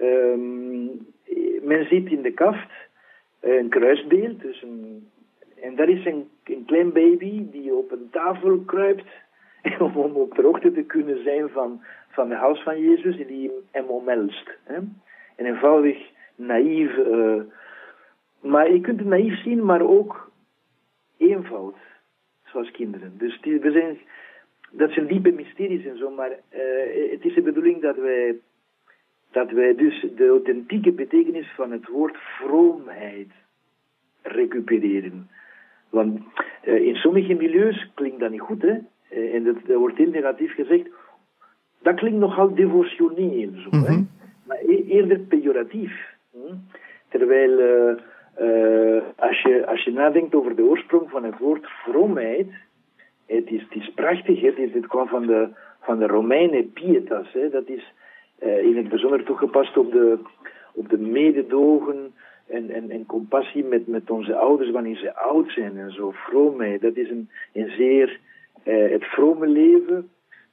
men ziet in de kaft een kruisbeeld. Dus en daar is een klein baby die op een tafel kruipt om op de hoogte te kunnen zijn van de hals van Jezus en die hem omhelst. Hè? En eenvoudig, naïef. Maar je kunt het naïef zien, maar ook eenvoud. Zoals kinderen. Dus dat zijn diepe mysteries en zo, maar het is de bedoeling dat wij dus de authentieke betekenis van het woord vroomheid recupereren. Want in sommige milieus klinkt dat niet goed, hè? En dat wordt heel negatief gezegd. Dat klinkt nogal devotioneel, zo, mm-hmm. Hè? Maar eerder pejoratief. Terwijl als je nadenkt over de oorsprong van het woord vroomheid, het is prachtig, hè? Het kwam van de Romeinen pietas, hè? Dat is in het bijzonder toegepast op de mededogen en compassie met onze ouders wanneer ze oud zijn en zo. Vroomheid, dat is een zeer het vrome leven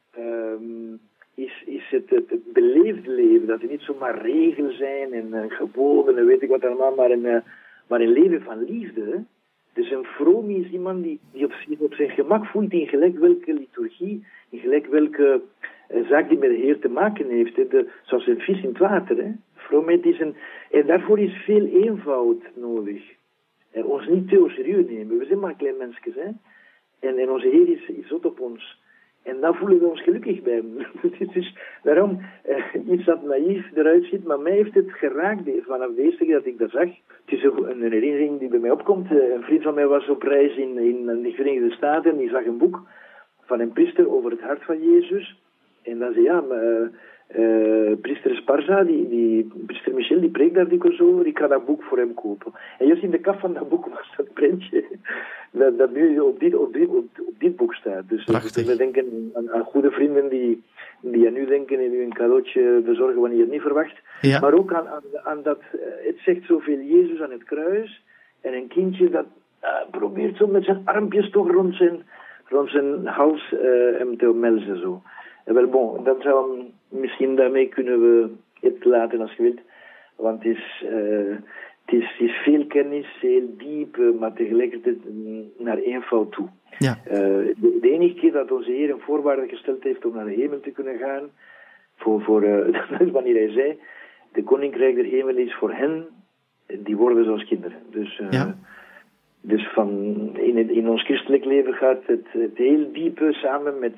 is het beleefde leven, dat er niet zomaar regels zijn en geboden en weet ik wat allemaal, maar een leven van liefde. Hè? Dus een vroom is iemand die op zijn gemak voelt in gelijk welke liturgie, in gelijk welke zaak die met de Heer te maken heeft. Hè? Zoals een vis in het water. Hè? Vroomheid is en daarvoor is veel eenvoud nodig. Ons niet te serieus nemen. We zijn maar klein mensjes. Hè? En onze Heer is zot op ons. En dan voelen we ons gelukkig bij hem. Dus daarom iets dat naïef eruit ziet, maar mij heeft het geraakt vanaf de eerste keer dat ik dat zag. Het is een herinnering die bij mij opkomt. Een vriend van mij was op reis in de Verenigde Staten en die zag een boek van een priester over het hart van Jezus. En dan zei priester Esparza, priester Michel, die preekt daar dikwijls over, ik ga dat boek voor hem kopen. En juist in de kaf van dat boek was dat prentje dat nu op dit boek staat. Dus we denken aan goede vrienden die aan u denken en u een cadeautje bezorgen wanneer je het niet verwacht. Ja. Maar ook aan dat, het zegt zoveel Jezus aan het kruis en een kindje dat probeert zo met zijn armpjes toch rond zijn hals hem te omhelzen zo. Wel bon, dat zou misschien daarmee kunnen we het laten als je wilt. Want het is veel kennis, heel diep, maar tegelijkertijd naar eenvoud toe. Ja. De enige keer dat onze Heer een voorwaarde gesteld heeft om naar de hemel te kunnen gaan, dat is wanneer hij zei, de koninkrijk der hemel is voor hen, die worden zoals kinderen. Dus in ons christelijk leven gaat het heel diepe samen met,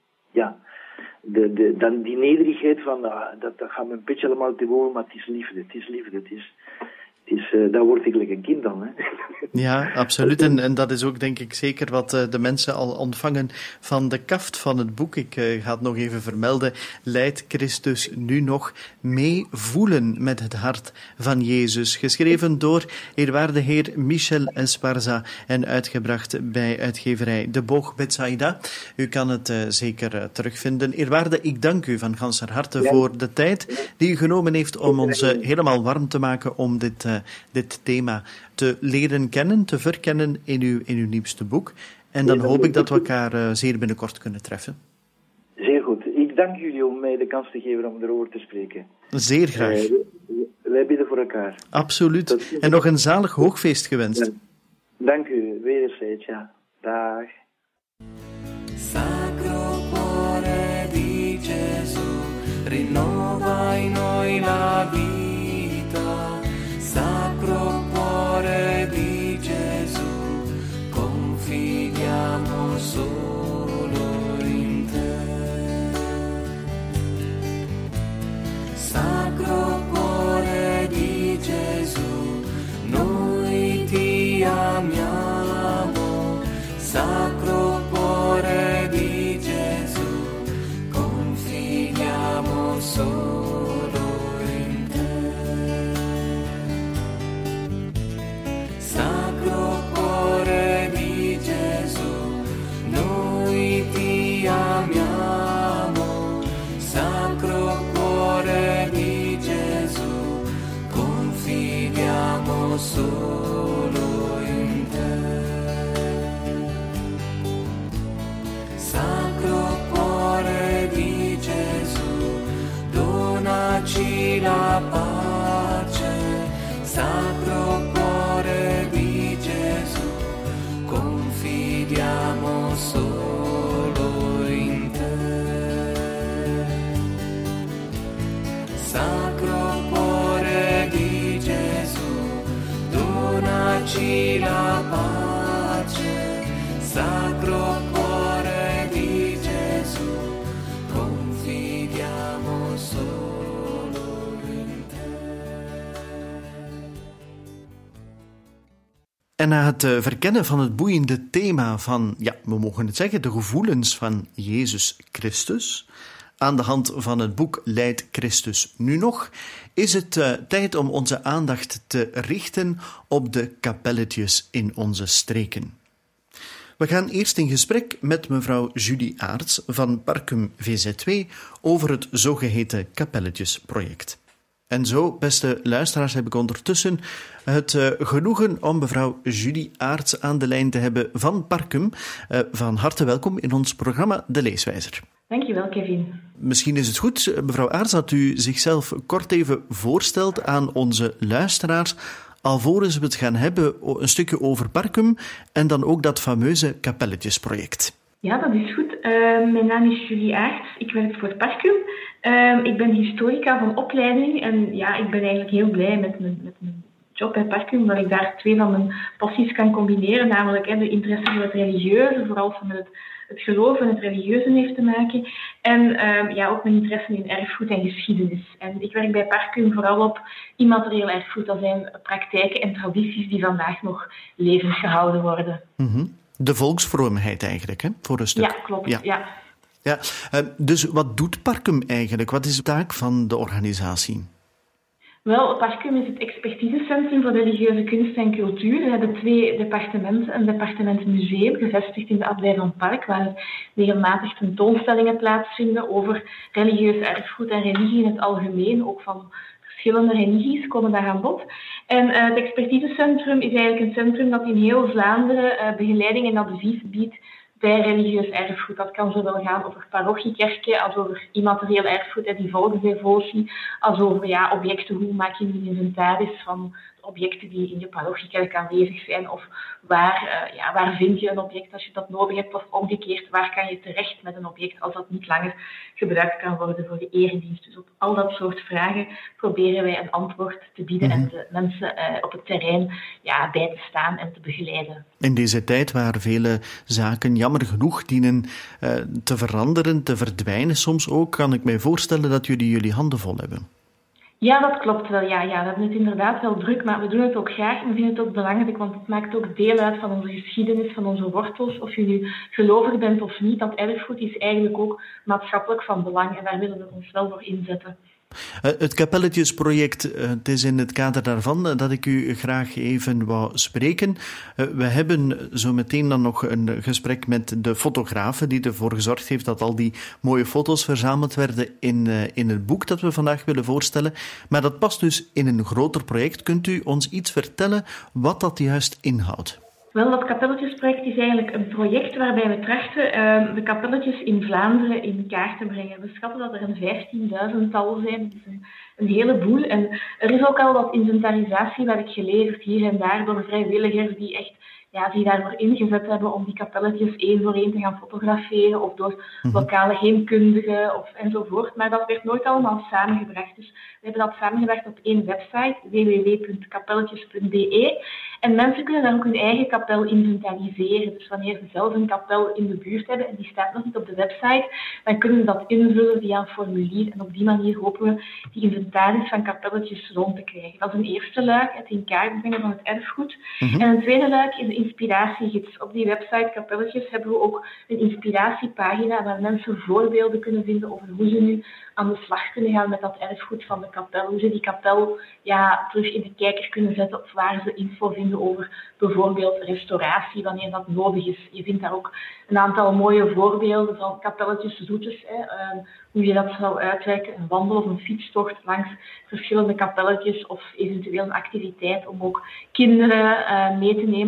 dan die nederigheid van, dat gaat me een beetje allemaal te boven, maar het is liefde. Dat wordt eigenlijk een kind dan. Hè? Ja, absoluut. En dat is ook denk ik zeker wat de mensen al ontvangen van de kaft van het boek. Ik ga het nog even vermelden. Leidt Christus nu nog meevoelen met het hart van Jezus. Geschreven door eerwaarde heer Michel Esparza en uitgebracht bij uitgeverij De Boog Bethsaida. U kan het zeker terugvinden. Eerwaarde, ik dank u van ganser harte voor de tijd die u genomen heeft om ons helemaal warm te maken om dit thema te leren kennen, te verkennen in uw nieuwste boek. En dan hoop ik dat we elkaar zeer binnenkort kunnen treffen. Zeer goed. Ik dank jullie om mij de kans te geven om erover te spreken. Zeer graag. Wij bidden voor elkaar. Absoluut. En nog een zalig hoogfeest gewenst. Dank u. Wederzijds, ja. Dag. Sacro cuore di Gesù, rinnova in noi la vita. Sacro cuore di Gesù, confidiamo solo in te. la pace, Sacro Cuore di Gesù, confidiamo solo in te. Sacro Cuore di Gesù, donaci la pace, Sacro Cuore di Gesù, confidiamo solo in te. En na het verkennen van het boeiende thema van, ja, we mogen het zeggen, de gevoelens van Jezus Christus, aan de hand van het boek Lijdt Christus nu nog, is het tijd om onze aandacht te richten op de kapelletjes in onze streken. We gaan eerst in gesprek met mevrouw Julie Aerts van Parkum VZ2 over het zogeheten kapelletjesproject. En zo, beste luisteraars, heb ik ondertussen het genoegen om mevrouw Julie Aerts aan de lijn te hebben van Parkum. Van harte welkom in ons programma De Leeswijzer. Dankjewel, Kevin. Misschien is het goed, mevrouw Aerts, dat u zichzelf kort even voorstelt aan onze luisteraars, alvorens we het gaan hebben een stukje over Parkum en dan ook dat fameuze kapelletjesproject. Ja, dat is goed. Mijn naam is Julie Aerts. Ik werk voor Parkum. Ik ben historica van opleiding en ja, ik ben eigenlijk heel blij met mijn job bij Parkum, dat ik daar twee van mijn passies kan combineren, namelijk de interesse voor het religieuze, vooral van het geloof en het religieuze heeft te maken, en ook mijn interesse in erfgoed en geschiedenis. En ik werk bij Parkum vooral op immaterieel erfgoed. Dat zijn praktijken en tradities die vandaag nog levend gehouden worden. Mm-hmm. De volksvroomheid eigenlijk, hè, voor een stuk. Ja, klopt. Ja. Dus wat doet Parkum eigenlijk? Wat is de taak van de organisatie? Wel, Parkum is het expertisecentrum voor religieuze kunst en cultuur. We hebben twee departementen. Een departement museum, gevestigd in de Abdij van Park, waar regelmatig tentoonstellingen plaatsvinden over religieus erfgoed en religie in het algemeen, ook van verschillende religies komen daar aan bod. En het expertisecentrum is eigenlijk een centrum dat in heel Vlaanderen begeleiding en advies biedt bij religieus erfgoed. Dat kan zowel gaan over parochiekerken als over immaterieel erfgoed en die volksdevotie, als over objecten, hoe maak je een inventaris van objecten die in je parochiekerk aanwezig zijn, of waar vind je een object als je dat nodig hebt, of omgekeerd, waar kan je terecht met een object als dat niet langer gebruikt kan worden voor de eredienst. Dus op al dat soort vragen proberen wij een antwoord te bieden en de mensen op het terrein bij te staan en te begeleiden. In deze tijd waar vele zaken jammer genoeg dienen te veranderen, te verdwijnen soms ook, kan ik mij voorstellen dat jullie handen vol hebben. Ja, dat klopt wel. Ja, we hebben het inderdaad wel druk, maar we doen het ook graag. We vinden het ook belangrijk, want het maakt ook deel uit van onze geschiedenis, van onze wortels. Of je nu gelovig bent of niet, dat erfgoed is eigenlijk ook maatschappelijk van belang en daar willen we ons wel voor inzetten. Het kapelletjesproject, het is in het kader daarvan dat ik u graag even wou spreken. We hebben zo meteen dan nog een gesprek met de fotografe die ervoor gezorgd heeft dat al die mooie foto's verzameld werden in het boek dat we vandaag willen voorstellen. Maar dat past dus in een groter project. Kunt u ons iets vertellen wat dat juist inhoudt? Wel, dat kapelletjesproject is eigenlijk een project waarbij we trachten de kapelletjes in Vlaanderen in kaart te brengen. We schatten dat er een 15.000-tal zijn. Dat is een heleboel. En er is ook al wat inventarisatiewerk geleverd hier en daar door vrijwilligers die echt zich daarvoor ingezet hebben om die kapelletjes één voor één te gaan fotograferen, of door lokale heemkundigen enzovoort. Maar dat werd nooit allemaal samengebracht. Dus we hebben dat samengebracht op één website, www.kapelletjes.be. En mensen kunnen dan ook hun eigen kapel inventariseren. Dus wanneer ze zelf een kapel in de buurt hebben en die staat nog niet op de website, dan kunnen ze dat invullen via een formulier. En op die manier hopen we die inventaris van kapelletjes rond te krijgen. Dat is een eerste luik, het in kaart brengen van het erfgoed. En een tweede luik is de inspiratiegids. Op die website Kapelletjes hebben we ook een inspiratiepagina waar mensen voorbeelden kunnen vinden over hoe ze nu aan de slag kunnen gaan met dat erfgoed van de kapel. Hoe ze die kapel terug in de kijker kunnen zetten of waar ze info vinden over bijvoorbeeld restauratie, wanneer dat nodig is. Je vindt daar ook een aantal mooie voorbeelden van kapelletjesroutes. Hoe je dat zou uitwerken, een wandel- of een fietstocht langs verschillende kapelletjes of eventueel een activiteit om ook kinderen mee te nemen, om jongeren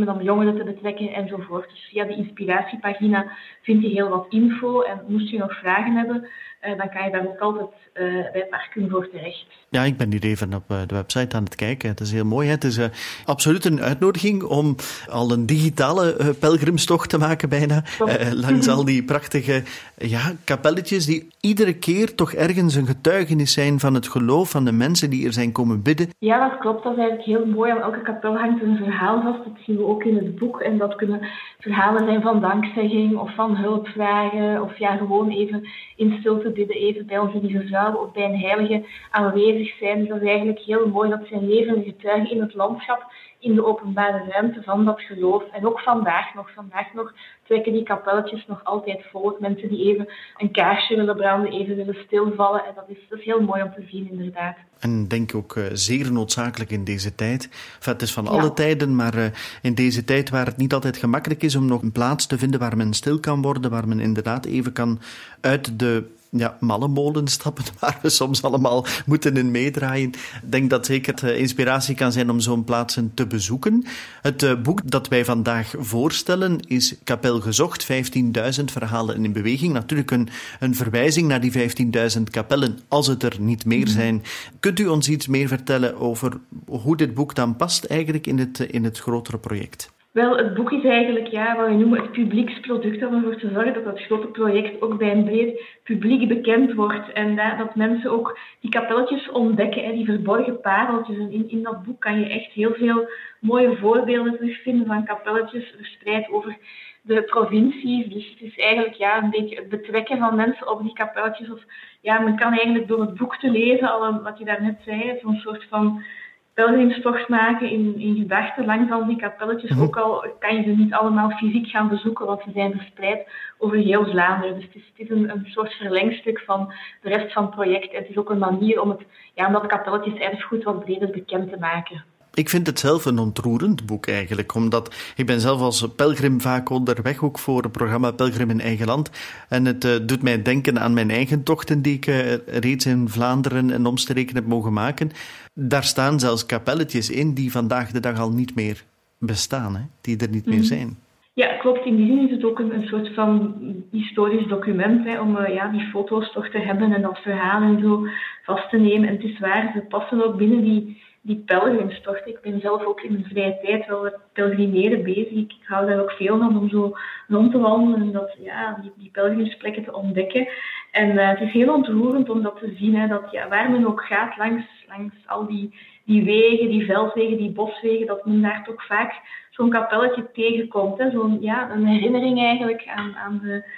jongeren te betrekken enzovoort. Dus via de inspiratiepagina vind je heel wat info. En moest je nog vragen hebben, dan kan je daar ook altijd bij Parken voor terecht. Ja, ik ben hier even op de website aan het kijken. Het is heel mooi. Het is absoluut een uitnodiging om al een digitale pelgrimstocht te maken bijna. Langs al die prachtige kapelletjes die iedere keer toch ergens een getuigenis zijn van het geloof van de mensen die er zijn komen bidden. Ja, dat klopt. Dat is eigenlijk heel mooi. Aan elke kapel hangt een verhaal vast. Dat zien we ook in het boek. En dat kunnen verhalen zijn van dankzegging of van hulpvragen. Of gewoon even in stilte bidden, even bij onze lieve vrouw of bij een heilige aanwezig zijn. Dus dat is eigenlijk heel mooi. Dat zijn levende getuigen in het landschap, in de openbare ruimte van dat geloof. En ook vandaag nog trekken die kapelletjes nog altijd vol. Mensen die even een kaarsje willen branden, even willen stilvallen. En dat is heel mooi om te zien, inderdaad. En denk ook zeer noodzakelijk in deze tijd. Het is van alle tijden, maar in deze tijd waar het niet altijd gemakkelijk is om nog een plaats te vinden waar men stil kan worden, waar men inderdaad even kan uit de malle molen stappen, waar we soms allemaal moeten in meedraaien. Ik denk dat zeker inspiratie kan zijn om zo'n plaatsen te bezoeken. Het boek dat wij vandaag voorstellen is Kapel Gezocht, 15.000 verhalen in beweging. Natuurlijk een verwijzing naar die 15.000 kapellen, als het er niet meer zijn. Kunt u ons iets meer vertellen over hoe dit boek dan past eigenlijk in het grotere project? Wel, het boek is eigenlijk wat we noemen het publieksproduct, om ervoor te zorgen dat het grote project ook bij een breed publiek bekend wordt. En dat mensen ook die kapelletjes ontdekken, die verborgen pareltjes. En in dat boek kan je echt heel veel mooie voorbeelden terugvinden van kapelletjes verspreid over de provincies. Dus het is eigenlijk een beetje het betrekken van mensen op die kapelletjes. Of men kan eigenlijk door het boek te lezen, al wat je daarnet zei, zo'n soort van pelgrimstocht maken in gedachten langs al die kapelletjes. Ook al kan je ze niet allemaal fysiek gaan bezoeken, want ze zijn verspreid over heel Vlaanderen. Dus het is een soort verlengstuk van de rest van het project. En het is ook een manier om dat kapelletjes erfgoed wat breder bekend te maken. Ik vind het zelf een ontroerend boek eigenlijk, omdat ik ben zelf als pelgrim vaak onderweg, ook voor het programma Pelgrim in Eigen Land. En het doet mij denken aan mijn eigen tochten die ik reeds in Vlaanderen en omstreken heb mogen maken. Daar staan zelfs kapelletjes in die vandaag de dag al niet meer bestaan, die er niet meer zijn. Ja, klopt. In die zin is het ook een soort van historisch document, om die foto's toch te hebben en dat verhaal en zo vast te nemen. En het is waar, ze passen ook binnen die pelgrimstocht. Ik ben zelf ook in mijn vrije tijd wel met pelgrimeren bezig. Ik hou daar ook veel van om zo rond te wandelen en die pelgrimsplekken te ontdekken. En het is heel ontroerend om dat te zien, dat waar men ook gaat langs al die wegen, die veldwegen, die boswegen, dat men daar toch vaak zo'n kapelletje tegenkomt. Een herinnering eigenlijk aan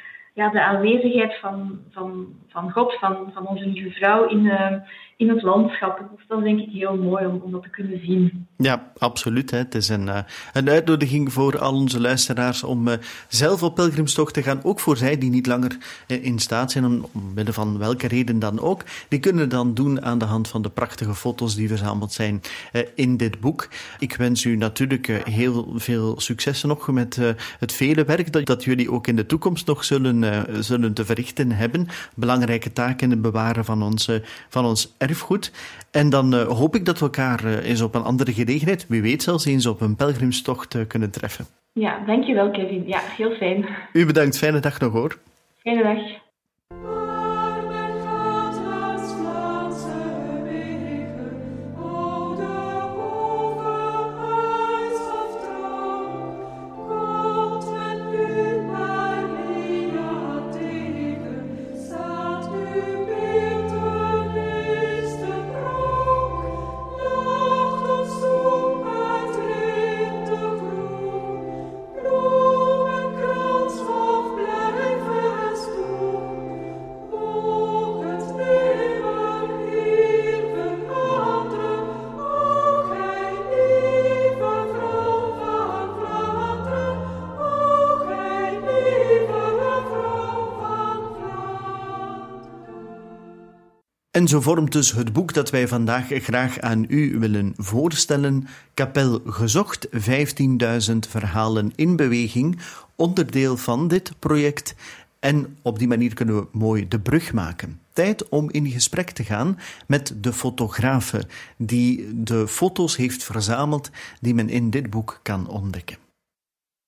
de aanwezigheid van God, van onze lieve vrouw in het landschap. Dus dat is denk ik heel mooi om dat te kunnen zien. Ja, absoluut. Het is een uitnodiging voor al onze luisteraars om zelf op pelgrimstocht te gaan. Ook voor zij die niet langer in staat zijn, omwille van welke reden dan ook. Die kunnen dan doen aan de hand van de prachtige foto's die verzameld zijn in dit boek. Ik wens u natuurlijk heel veel succes nog met het vele werk dat jullie ook in de toekomst nog zullen te verrichten hebben. Belangrijke taken in het bewaren van ons erfgoed. En dan hoop ik dat we elkaar eens op een andere gelegenheid, wie weet zelfs eens op een pelgrimstocht kunnen treffen. Ja, dankjewel Kevin. Ja, heel fijn. U bedankt. Fijne dag nog hoor. Fijne dag. En zo vormt dus het boek dat wij vandaag graag aan u willen voorstellen, Kapel Gezocht, 15.000 verhalen in beweging, onderdeel van dit project. En op die manier kunnen we mooi de brug maken. Tijd om in gesprek te gaan met de fotografe die de foto's heeft verzameld die men in dit boek kan ontdekken.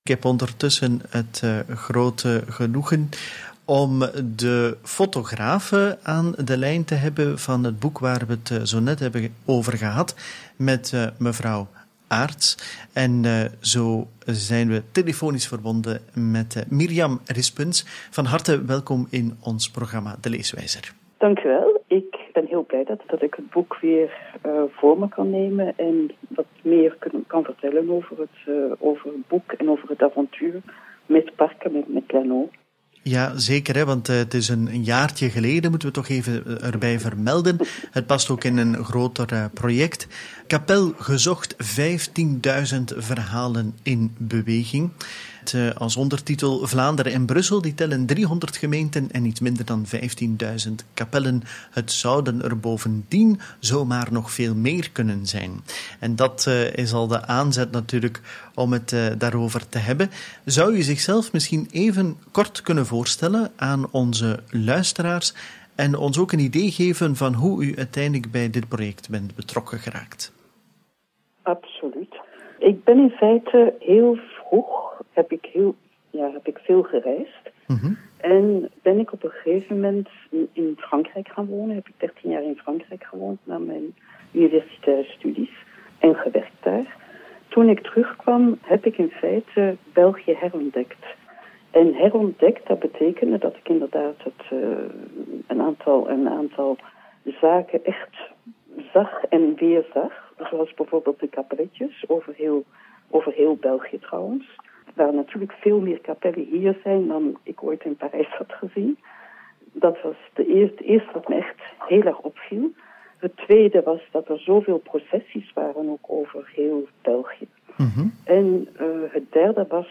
Ik heb ondertussen het grote genoegen om de fotografe aan de lijn te hebben van het boek waar we het zo net hebben over gehad met mevrouw Aerts. En zo zijn we telefonisch verbonden met Mirjam Rispens. Van harte welkom in ons programma De Leeswijzer. Dank u wel. Ik ben heel blij dat ik het boek weer voor me kan nemen en wat meer kan vertellen over het boek en over het avontuur met Parken, met Lano. Ja, zeker, hè, want het is een jaartje geleden, moeten we toch even erbij vermelden. Het past ook in een groter project. Kapel gezocht, 15.000 verhalen in beweging. Als ondertitel Vlaanderen en Brussel, die tellen 300 gemeenten en niet minder dan 15.000 kapellen. Het zouden er bovendien zomaar nog veel meer kunnen zijn. En dat is al de aanzet natuurlijk om het daarover te hebben. Zou u zichzelf misschien even kort kunnen voorstellen aan onze luisteraars en ons ook een idee geven van hoe u uiteindelijk bij dit project bent betrokken geraakt? Absoluut. Ik ben in feite heel vroeg heb ik veel gereisd. Mm-hmm. En ben ik op een gegeven moment in Frankrijk gaan wonen. Heb ik 13 jaar in Frankrijk gewoond na mijn universitaire studies en gewerkt daar. Toen ik terugkwam, heb ik in feite België herontdekt. En herontdekt, dat betekende dat ik inderdaad een aantal zaken echt zag en weer zag. Zoals bijvoorbeeld de kapelletjes over heel België trouwens. Waar natuurlijk veel meer kapellen hier zijn dan ik ooit in Parijs had gezien. Dat was het eerste wat me echt heel erg opviel. Het tweede was dat er zoveel processies waren ook over heel België. Mm-hmm. En het derde was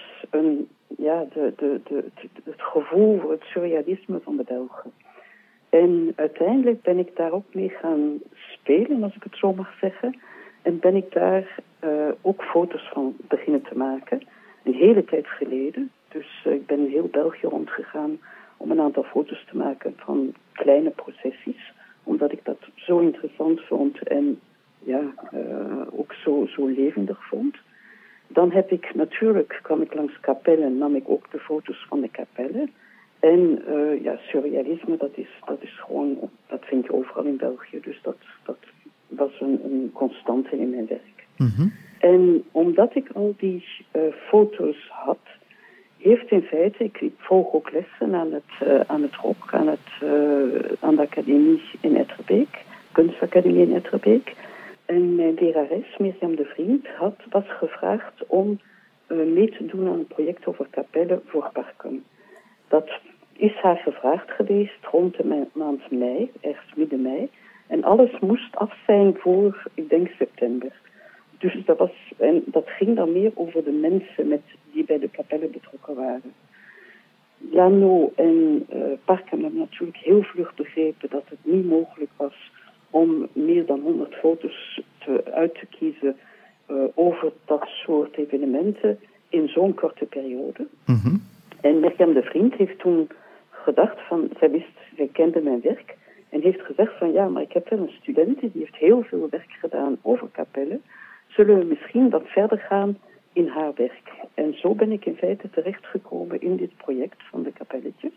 het gevoel voor het surrealisme van de Belgen. En uiteindelijk ben ik daar ook mee gaan spelen, als ik het zo mag zeggen. En ben ik daar ook foto's van beginnen te maken. Een hele tijd geleden. Dus ik ben in heel België rondgegaan om een aantal foto's te maken van kleine processies. Omdat ik dat zo interessant vond en ook zo levendig vond. Dan kwam ik langs kapellen, nam ik ook de foto's van de kapellen. En surrealisme, dat is gewoon, dat vind je overal in België. Dus dat was een constante in mijn werk. Mm-hmm. En omdat ik al die foto's had, heeft in feite, ik volg ook lessen aan het ROC, aan de academie in Etterbeek, kunstacademie in Etterbeek. En mijn lerares, Mirjam de Vriend, was gevraagd om mee te doen aan een project over kapellen voor Parken. Dat is haar gevraagd geweest rond de maand mei, ergens midden mei. En alles moest af zijn voor, ik denk, september. Dus dat ging dan meer over de mensen die bij de kapellen betrokken waren. Lano en Parken hebben natuurlijk heel vlug begrepen dat het niet mogelijk was om meer dan 100 foto's uit te kiezen over dat soort evenementen in zo'n korte periode. Mm-hmm. En Mirjam de Vriend heeft toen gedacht zij kende mijn werk en heeft gezegd van ja, maar ik heb wel een student die heeft heel veel werk gedaan over kapellen. Zullen we misschien wat verder gaan in haar werk? En zo ben ik in feite terechtgekomen in dit project van de kapelletjes.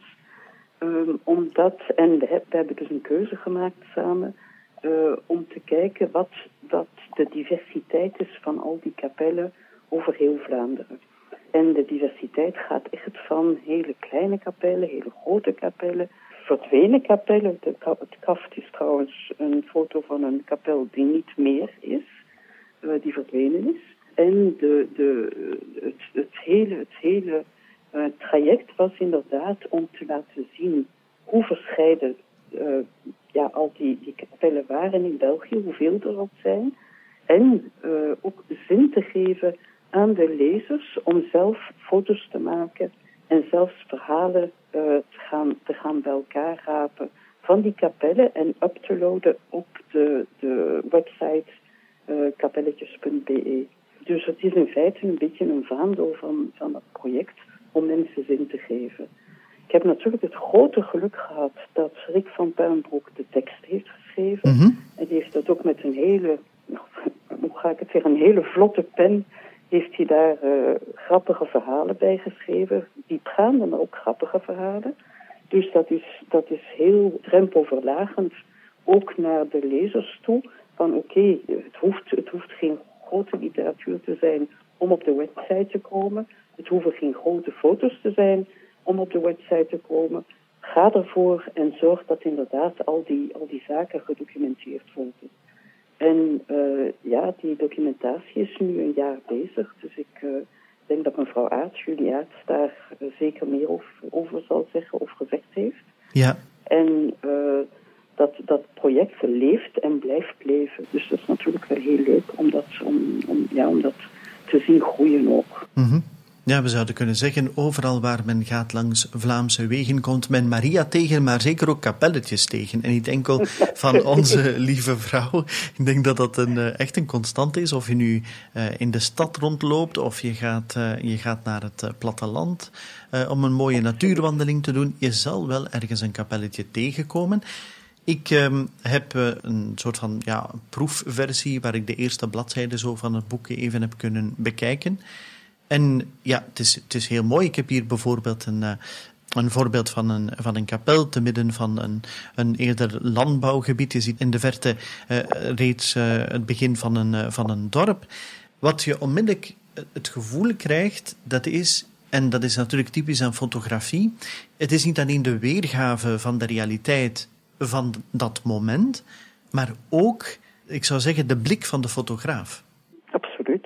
We hebben dus een keuze gemaakt samen om te kijken wat de diversiteit is van al die kapellen over heel Vlaanderen. En de diversiteit gaat echt van hele kleine kapellen, hele grote kapellen, verdwenen kapellen. Het kaft is trouwens een foto van een kapel die niet meer is, die verdwenen is. En het hele traject was inderdaad om te laten zien hoe verscheiden al die kapellen waren in België, hoeveel er al zijn. En ook zin te geven aan de lezers om zelf foto's te maken en zelfs verhalen te gaan bij elkaar rapen van die kapellen en up te loaden op de website kapelletjes.be. Dus het is in feite een beetje een vaandel van dat project om mensen zin te geven. Ik heb natuurlijk het grote geluk gehad dat Rick van Puinbroek de tekst heeft geschreven. Mm-hmm. En die heeft dat ook met een hele vlotte pen heeft hij daar grappige verhalen bijgeschreven. Diepgaande, maar ook grappige verhalen. Dus dat is heel drempelverlagend, ook naar de lezers toe. Van oké, het hoeft geen grote literatuur te zijn om op de website te komen. Het hoeven geen grote foto's te zijn om op de website te komen. Ga ervoor en zorg dat inderdaad al die zaken gedocumenteerd worden. En die documentatie is nu een jaar bezig. Dus ik denk dat mevrouw Aerts, Julie Aerts, daar zeker meer over zal zeggen of gezegd heeft. Ja. En dat project leeft en blijft leven. Dus dat is natuurlijk wel heel leuk om dat te zien groeien ook. Mm-hmm. Ja, we zouden kunnen zeggen, overal waar men gaat langs Vlaamse wegen komt men Maria tegen, maar zeker ook kapelletjes tegen. En niet enkel van onze lieve vrouw. Ik denk dat dat echt een constant is. Of je nu in de stad rondloopt of je gaat naar het platteland om een mooie natuurwandeling te doen. Je zal wel ergens een kapelletje tegenkomen. Ik heb een soort van proefversie waar ik de eerste bladzijde zo van het boek even heb kunnen bekijken. En ja, het is heel mooi. Ik heb hier bijvoorbeeld een voorbeeld van een kapel te midden van een eerder landbouwgebied. Je ziet in de verte reeds het begin van een dorp. Wat je onmiddellijk het gevoel krijgt, dat is natuurlijk typisch aan fotografie. Het is niet alleen de weergave van de realiteit van dat moment, maar ook, ik zou zeggen, de blik van de fotograaf. Absoluut.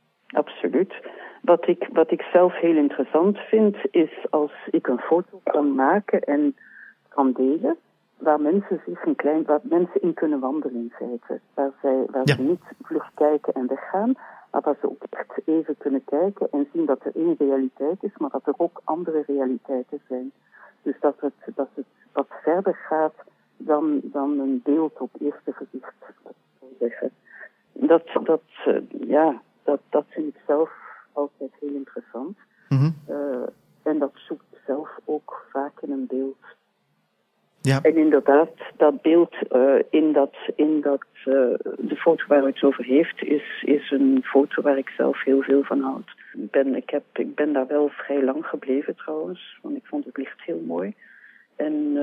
Wat ik zelf heel interessant vind, is als ik een foto kan maken en kan delen, waar mensen in kunnen wandelen in feite. Waar ze niet vlug kijken en weggaan, maar waar ze ook echt even kunnen kijken en zien dat er één realiteit is, maar dat er ook andere realiteiten zijn. Dus dat het wat verder gaat dan een beeld op eerste gezicht, zou zeggen. Dat vind ik zelf altijd heel interessant. Mm-hmm. En dat zoekt zelf ook vaak in een beeld. Ja. En inderdaad, dat beeld de foto waar het over heeft, is een foto waar ik zelf heel veel van houd. Ik ben daar wel vrij lang gebleven trouwens, want ik vond het licht heel mooi. En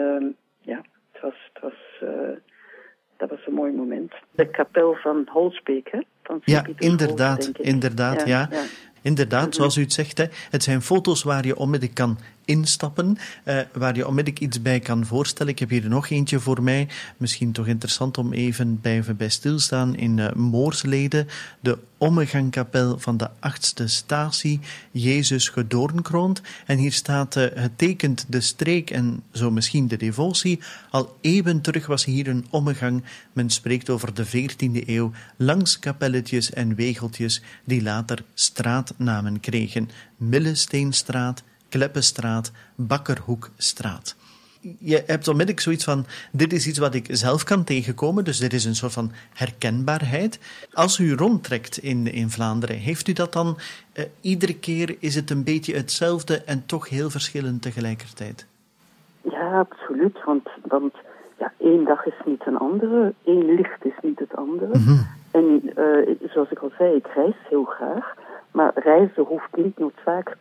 dat was een mooi moment. De kapel van Holsbeek, hè? Ja, inderdaad. Ja. Inderdaad, zoals u het zegt, het zijn foto's waar je onmiddellijk kan instappen, waar je onmiddellijk iets bij kan voorstellen. Ik heb hier nog eentje voor mij, misschien toch interessant om even bij stilstaan, in Moorslede, de Ommegangkapel van de 8e statie, Jezus gedoornkroond. En hier staat, het tekent de streek en zo misschien de devotie. Al eeuwen terug was hier een ommegang, men spreekt over de 14e eeuw, langs kapelletjes en wegeltjes die later straatnamen kregen. Millesteenstraat, Kleppenstraat, Bakkerhoekstraat. Je hebt onmiddellijk zoiets van, dit is iets wat ik zelf kan tegenkomen, dus dit is een soort van herkenbaarheid. Als u rondtrekt in Vlaanderen, heeft u dat dan iedere keer, is het een beetje hetzelfde en toch heel verschillend tegelijkertijd? Ja, absoluut, want één dag is niet een andere, één licht is niet het andere. Mm-hmm. En zoals ik al zei, ik reis heel graag, maar reizen hoeft niet noodzakelijk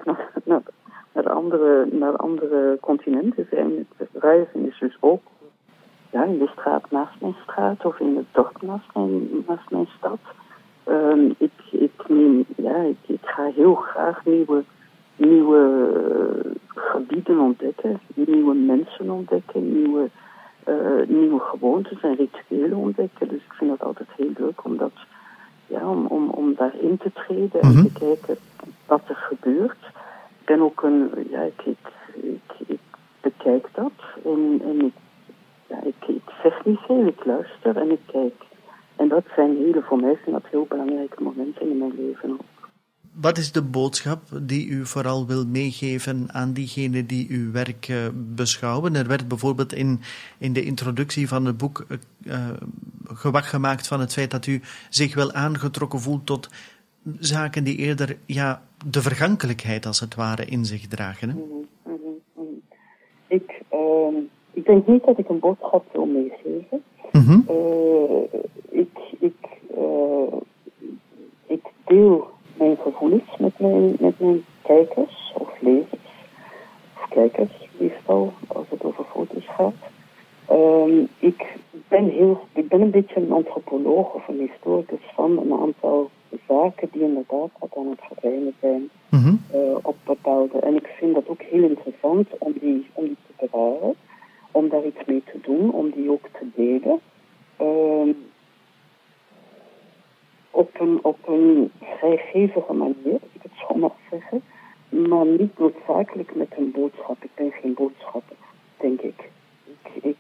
naar andere continenten zijn. Reizen is dus ook in de straat naast mijn straat of in het dorp naast mijn stad. Ik ga heel graag nieuwe gebieden ontdekken, nieuwe mensen ontdekken, nieuwe gewoontes en rituelen ontdekken. Dus ik vind dat altijd heel leuk om daarin te treden en te kijken wat er gebeurt. Ik ben ook ik bekijk dat en ik zeg niet veel, ik luister en ik kijk. En dat zijn voor mij zijn dat heel belangrijke momenten in mijn leven ook. Wat is de boodschap die u vooral wil meegeven aan diegenen die uw werk beschouwen? Er werd bijvoorbeeld in de introductie van het boek gewag gemaakt van het feit dat u zich wel aangetrokken voelt tot zaken die eerder de vergankelijkheid als het ware in zich dragen. Hè? Ik denk niet dat ik een boodschap wil meegeven. Mm-hmm. Ik deel mijn gevoelig met mijn kijkers of lezers. Of kijkers meestal, als het over foto's gaat. Ik ben een beetje een antropoloog of een historicus van een aantal zaken die inderdaad wat aan het verdwijnen zijn op bepaalde. En ik vind dat ook heel interessant om die te bewaren, om daar iets mee te doen, om die ook te delen. Op een vrijgevige manier, als ik het zo mag zeggen, maar niet noodzakelijk met een boodschap. Ik ben geen boodschapper, denk ik. Ik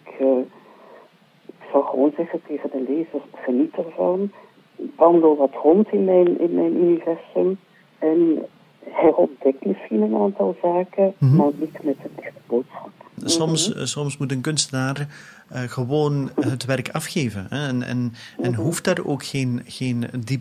zou gewoon zeggen tegen de lezer, geniet ervan, wandel wat rond in mijn universum en herontdek misschien een aantal zaken, maar niet met een echte boodschap. Soms moet een kunstenaar gewoon het werk afgeven. Hè? En hoeft daar ook geen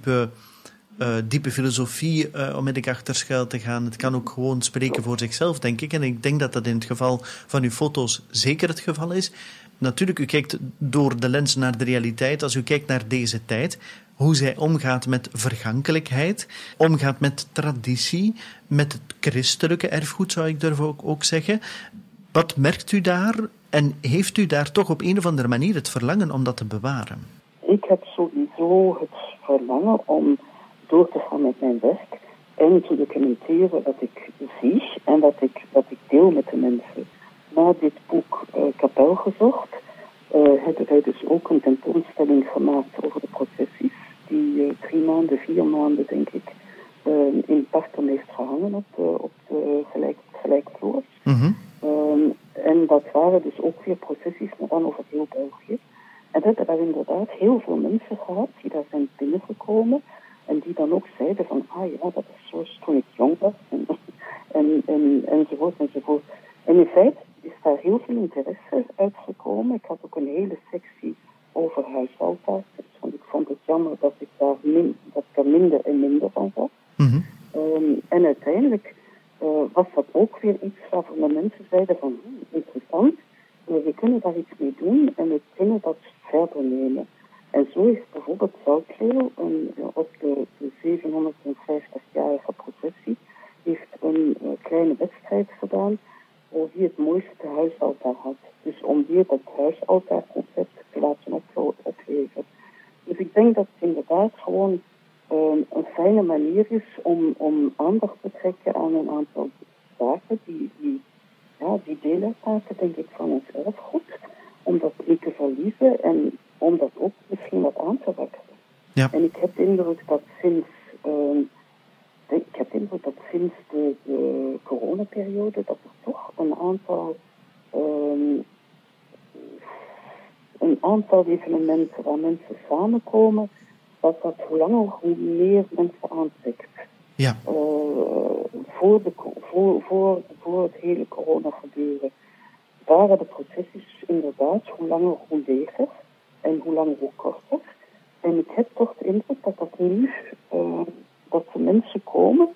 diepe filosofie onmiddellijk achter schuil te gaan. Het kan ook gewoon spreken voor zichzelf, denk ik. En ik denk dat dat in het geval van uw foto's zeker het geval is. Natuurlijk, u kijkt door de lens naar de realiteit. Als u kijkt naar deze tijd, hoe zij omgaat met vergankelijkheid, omgaat met traditie, met het christelijke erfgoed, zou ik durven ook zeggen. Wat merkt u daar en heeft u daar toch op een of andere manier het verlangen om dat te bewaren? Ik heb sowieso het verlangen om door te gaan met mijn werk en te documenteren wat ik zie en wat ik deel met de mensen. Na dit boek Kapel gezocht hebben wij dus ook een tentoonstelling gemaakt over de processies die 3 maanden, 4 maanden denk ik in Parkum heeft gehangen op de gelijkvloers. En dat waren dus ook weer processies, maar dan over heel België. En we hebben daar inderdaad heel veel mensen gehad die daar zijn binnengekomen en die dan ook zeiden van, dat is zoals toen ik jong was enzovoort enzovoort. En in feite is daar heel veel interesse uitgekomen. Ik had ook een hele sectie over huisaltaars, want ik vond het jammer dat ik daar minder en minder van zag. En uiteindelijk was dat ook weer iets waarvan de mensen zeiden van, interessant, we kunnen daar iets mee doen en we kunnen dat verder nemen. En zo is bijvoorbeeld Zoutleeuw op de 750-jarige processie heeft een kleine wedstrijd gedaan over wie het mooiste huisaltaar had. Dus om weer dat huisaltaarconcept te laten opleven. Dus ik denk dat het inderdaad gewoon een fijne manier is om aandacht te trekken aan een aantal zaken die deel uitmaken, denk ik, van ons erfgoed. Om dat niet te verliezen en om dat ook misschien wat aan te wakkeren. Ja. En ik heb de indruk dat sinds de coronaperiode dat er toch een aantal evenementen waar mensen samenkomen, dat hoe langer hoe meer mensen aantrekt. Ja. Voor het hele corona gebeuren waren de processies inderdaad hoe langer hoe leger en hoe langer hoe korter. En ik heb toch de indruk dat nu dat de mensen komen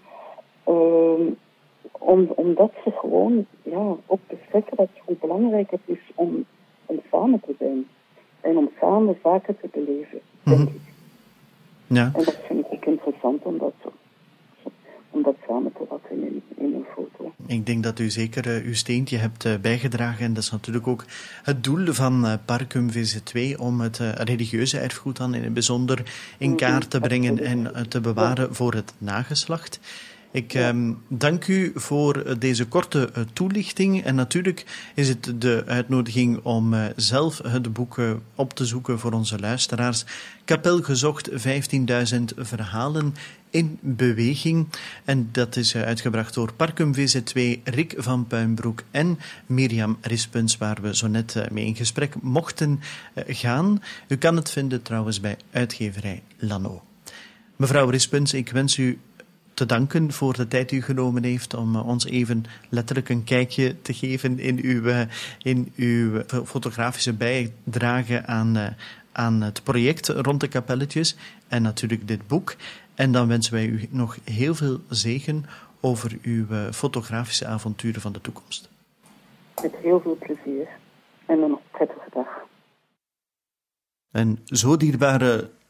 omdat ze gewoon ook beseffen dat hoe belangrijk het is om samen te zijn en om samen zaken te beleven, denk ik. Ja. En dat vind ik interessant om dat samen te vatten in een foto. Ik denk dat u zeker uw steentje hebt bijgedragen. En dat is natuurlijk ook het doel van Parkum VZ2 om het religieuze erfgoed dan in het bijzonder in kaart te brengen en te bewaren voor het nageslacht. Ik dank u voor deze korte toelichting. En natuurlijk is het de uitnodiging om zelf het boek op te zoeken voor onze luisteraars. Kapel gezocht, 15.000 verhalen in beweging. En dat is uitgebracht door Parkum VZ2, Rick van Puimbroek en Mirjam Rispens, waar we zo net mee in gesprek mochten gaan. U kan het vinden trouwens bij uitgeverij Lano. Mevrouw Rispens, ik wens u te danken voor de tijd die u genomen heeft om ons even letterlijk een kijkje te geven in uw fotografische bijdrage aan het project rond de kapelletjes en natuurlijk dit boek. En dan wensen wij u nog heel veel zegen over uw fotografische avonturen van de toekomst. Met heel veel plezier en een prettige dag. En zo dierbare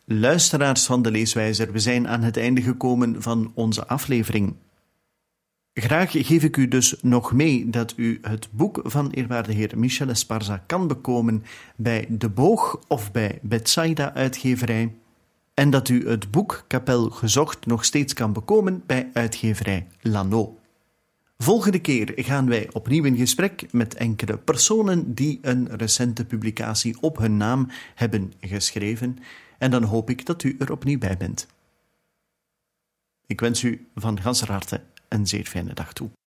Luisteraars van de Leeswijzer, we zijn aan het einde gekomen van onze aflevering. Graag geef ik u dus nog mee dat u het boek van eerwaarde heer Michel Esparza kan bekomen bij De Boog of bij Betsaida uitgeverij en dat u het boek Kapel Gezocht nog steeds kan bekomen bij uitgeverij Lano. Volgende keer gaan wij opnieuw in gesprek met enkele personen die een recente publicatie op hun naam hebben geschreven en dan hoop ik dat u er opnieuw bij bent. Ik wens u van ganser harte een zeer fijne dag toe.